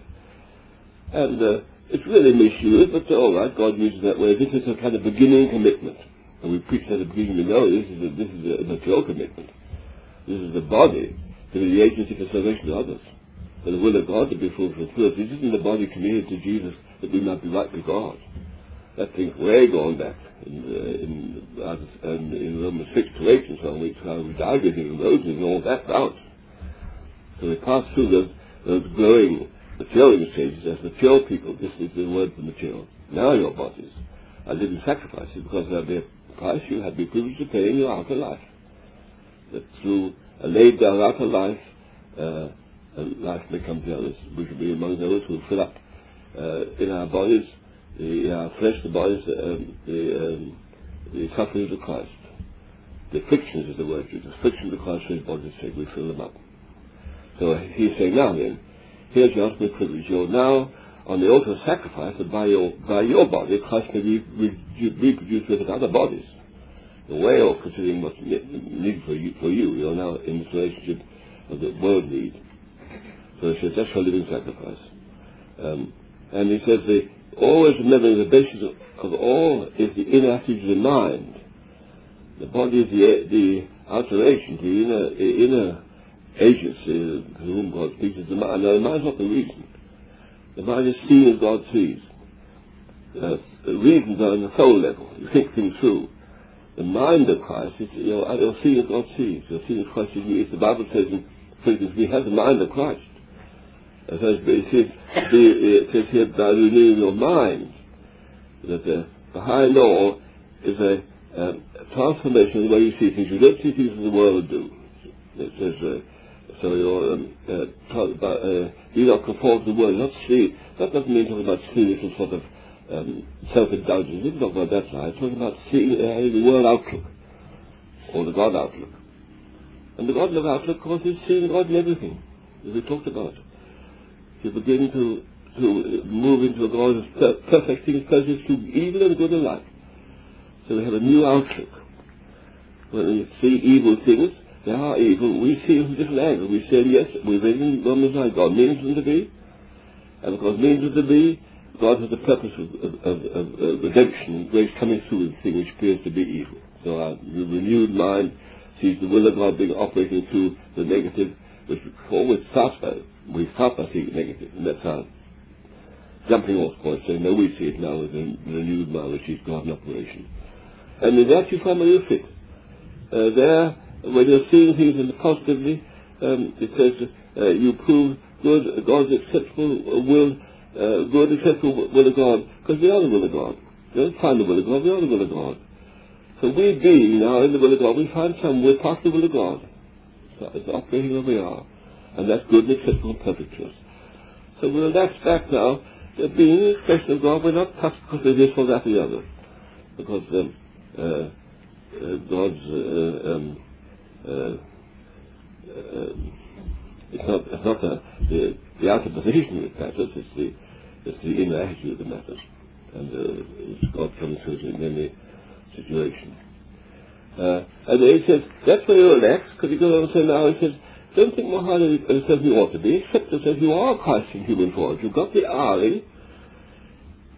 And uh, it's really misused, but all right, God uses that way. This is a kind of beginning commitment, and we preach at the beginning. We know this is a, this is a material commitment. This is the body to be the agency for salvation of others, for the will of God to be fulfilled. This isn't the body committed to Jesus that we might be right with God. That thing's way gone back in, uh, in, uh, in, in Romans six to eight and so on, which how we died with Him and rose with Him and all that out. So we pass through those, those growing maturing stages as mature people. This is the word for mature. Now your bodies are living sacrifices because of the price you have been privileged to pay in your outer life. That through a laid down outer life, uh, and life may come to others. We should be among those who fill up uh, in our bodies, the, in our flesh, the bodies, um, the, um, the sufferings of Christ. The afflictions is the word used. The afflictions of Christ for His body's sake, we fill them up. So He's saying, now then, here's your ultimate privilege. You're now on the altar of sacrifice, that by your, by your body, Christ may be re- reproduced with other bodies. The way of considering what's needed for you, for you, you're now in this relationship of the world need. So he says, that's your living sacrifice. Um, and he says, the, always remembering the basis of, of all is the inner attitude of the mind. The body is the, the outer agent, the inner, the inner agency to whom God speaks is the mind. Now, the mind's not the reason. The mind is seeing as God sees. Uh, the reasons are on the soul level. You think things through. The mind of Christ is, you know, you're seeing as God sees. You're seeing as Christ sees. The Bible says in Philippians, we have the mind of Christ. As it says, it says here, by renewing your mind, that uh, behind all is a, uh, a transformation of the way you see things. You don't see things as the world do. It says, uh, so you're, um, uh, talk about, uh, you not conform to the world. Not see, that doesn't mean talking about seeing it as sort of um, self-indulgence. It's not about that side. It's talking about seeing uh, the world outlook, or the God outlook. And the God outlook, of course, is seeing God in everything, as we talked about. You begin to, to move into a God of per- perfecting pleasures to evil and good alike. So we have a new outlook. When we see evil things, they are evil. We see them from a different angle. We say, yes, we read in Romans nine, God means them to be. And because means them to be, God has the purpose of, of, of, of redemption and grace coming through the thing which appears to be evil. So our renewed mind sees the will of God being operating through the negative, which always starts by, we start by seeing negative, and that's our jumping off point, saying, no, we see it now with the renewed mind, which is God in operation. And in that you find where you fit. Uh, there, when you're seeing things in the positively, um, it says, uh, you prove good, God's acceptable will, uh, good, acceptable will of God, because we are the will of God. We don't find the will of God, we are the will of God. So we being now in the will of God, we find some, we're part of the will of God. So it's operating where we are. And that's good and acceptable and perfect to us. So we'll relax back now. Uh, being an expression of God, we're not touched because of this or that or the other. Because um, uh, uh, God's, uh, um, uh, uh, it's not, it's not the, the, the outer position that matters, it's the, it's the inner attitude that matters. And uh, it's God coming through in any situation. Uh, and then he says, that's where you relax, because he goes on to say now, he says, don't think more highly of yourself than you ought to be, except as if you are Christ in human form. You've got the eye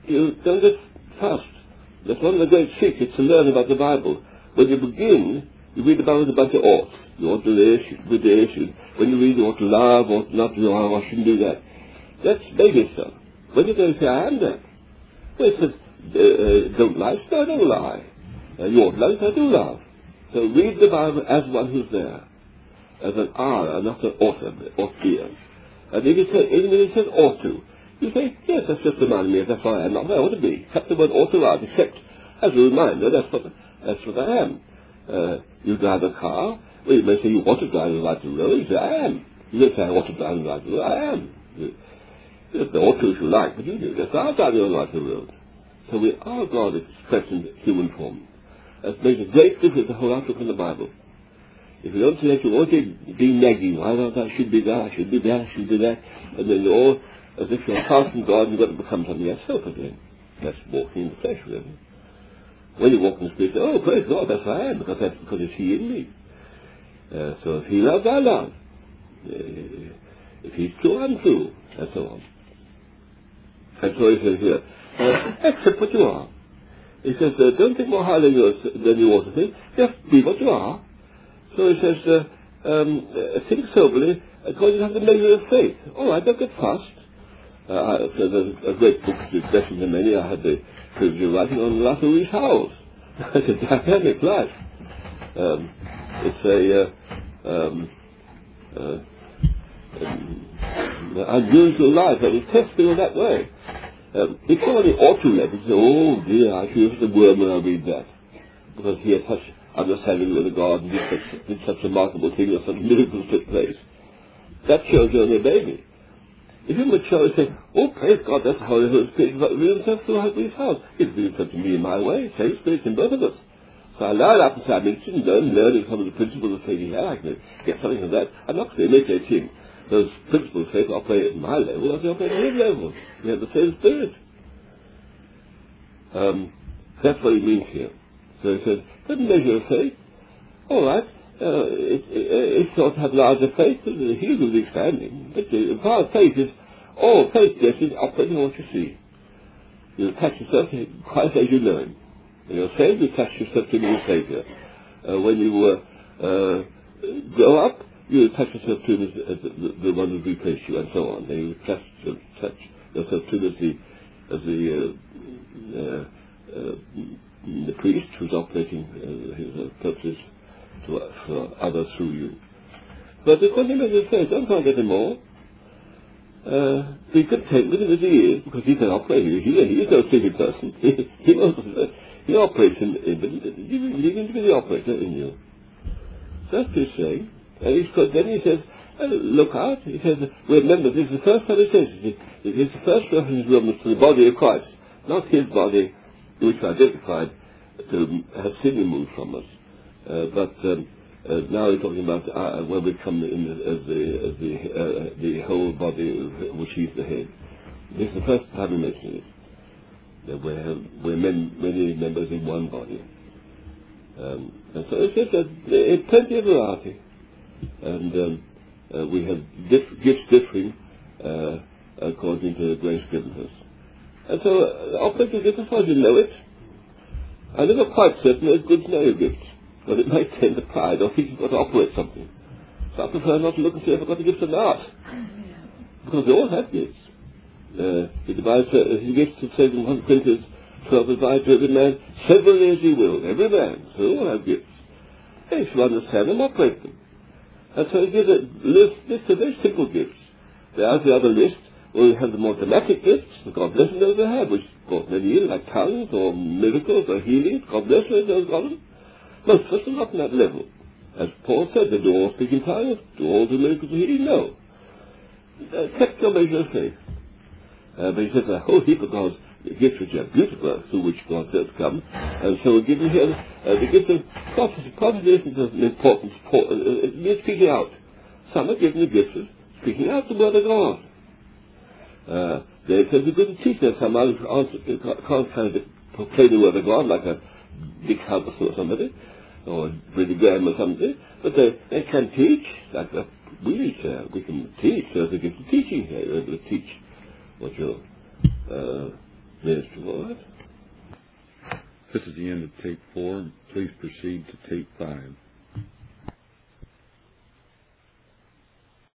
you don't get fast. That's one of the great secrets to learn about the Bible. When you begin, you read about it about the ought. You ought to this, you should do this. You, when you read, you ought to love, ought not to, oh, I shouldn't do that. That's baby stuff. When you're going to say, I am that. Well, it says, uh, uh, don't lie, so I don't lie. Uh, you ought to love, so I do love. So read the Bible as one who's there. As an are, not an ought, ought be. And if it says, even if it says ought to, you say, yes, that's just reminding me, that's what I am, not what I ought to be. Cut the word ought to out, except as a reminder, that's what, that's what I am. Uh, you drive a car, well, you may say you want to drive the right to the road, you say, I am. You don't say, I want to drive the right to the road, I am. You, you the ought to if you like, but you do, that's I'm driving on the right to the road. So we are God expressed in human form. That makes a great difference, the whole outlook in the Bible. If you don't say that, you won't be nagging, I don't know, I should be there, I should be there, I should be there, and then you're all as if you're apart from God and you've got to become something yourself again. That's walking in the flesh, really. When you walk in the Spirit, you say, oh, praise God, that's what I am, because that's because it's He in me. Uh, so if He loves, I love. Uh, if He's true, I'm true, and so on. And so He says here, uh, accept what you are. He says, uh, don't think more highly than you ought to think, just be what you are. So He says, uh, um, uh, think soberly, according to the measure of faith. All right, don't get fussed. Uh, there's a, a great book, it's blessing to many. I had the privilege of writing on Arthur Rees Howells. It's a dynamic life. Um, it's a uh, um, uh, um, unusual life, and it's testing in that way. Um, it's not only ought to let it say, oh dear, I feel the worm when I read that. Because he had such understanding of the God and did such, did such remarkable things, or such miracles took place. That shows you're only a baby. If you mature and say, oh, praise God, that's how the Holy Spirit revealed himself through His house. It's revealed himself to me in my way, same Spirit in both of us. So I learn up inside me, didn't learn, learning some of the principles of faith, yeah, I can get something from that. I'm not imitating those principles of faith operate at my level, as they operate at his level. We have the same Spirit. Um, that's what he means here. So he says, good measure of faith. All right. Uh, it, it, it ought to have larger faith, the heel will be expanding. But the power of faith is, all faith gets is operating on what you see. You attach yourself to Christ as you learn. When you're saved, you attach yourself to the Savior. Uh, when you uh, uh, grow up, you attach yourself to him as, as the, the one who replaced you, and so on. Then you attach, attach yourself to him as the, as the, uh, uh, uh, the priest who's operating uh, his uh, purposes to, for others through you. But the question is, say, don't forget him all. Uh, be content with him as he is, because he can operate. He, he, he is no silly person. he, he, knows, he operates in, in leave him to be the operator in you. So that's his saying. And he's, then he says, oh, look out. He says, remember, this is the first time he says it. It is the first reference to the body of Christ, not his body, which is identified to have sin removed from us. Uh, but um, uh, now we're talking about uh, when we come in as the, as the, uh, the whole body of which he's the head. This is the first time we mention it. That we're, we're men, many members in one body. Um, and so it's just that there's plenty of variety. And um, uh, we have diff- gifts differing uh, according to the grace given us. And so uh, operating gifts, as far as you know it, I'm never quite certain it's good to know your gifts. But it might tend to pride or think you've got to operate something. So I prefer not to look and see if I've got the gifts or not. Because they all have gifts. Uh, the Bible says, he gets to say in First Corinthians twelve, provide to every man severally as he will. Every man. So they all have gifts. They should understand them, operate them. And so he gives a list, list of very simple gifts. There's the other list where we have the more dramatic gifts, the God bless those they have, which brought many in, like tongues or miracles or healing. God bless those got them. Most of us are not on that level. As Paul said, they do all speak in tongues, do all the miracles of healing? No. Uh, kept your measure of faith. Uh, but he says a whole heap of God's gifts which are beautiful, through which God does come. And so we're given here uh, the gift of prophecy. Prophecy isn't an important support. Uh, it means speaking out. Some are given the gift of speaking out the word of God. Uh, they said we're good to teach them. Some others can't kind of proclaim the word of God like a Dick Halverson or somebody, or Billy Graham or somebody, but they, they can teach, like uh, we uh, we can teach, there's a gift of teaching here, you're able to teach what you're, uh, Mister Lloyd. This is the end of tape four. Please proceed to tape five.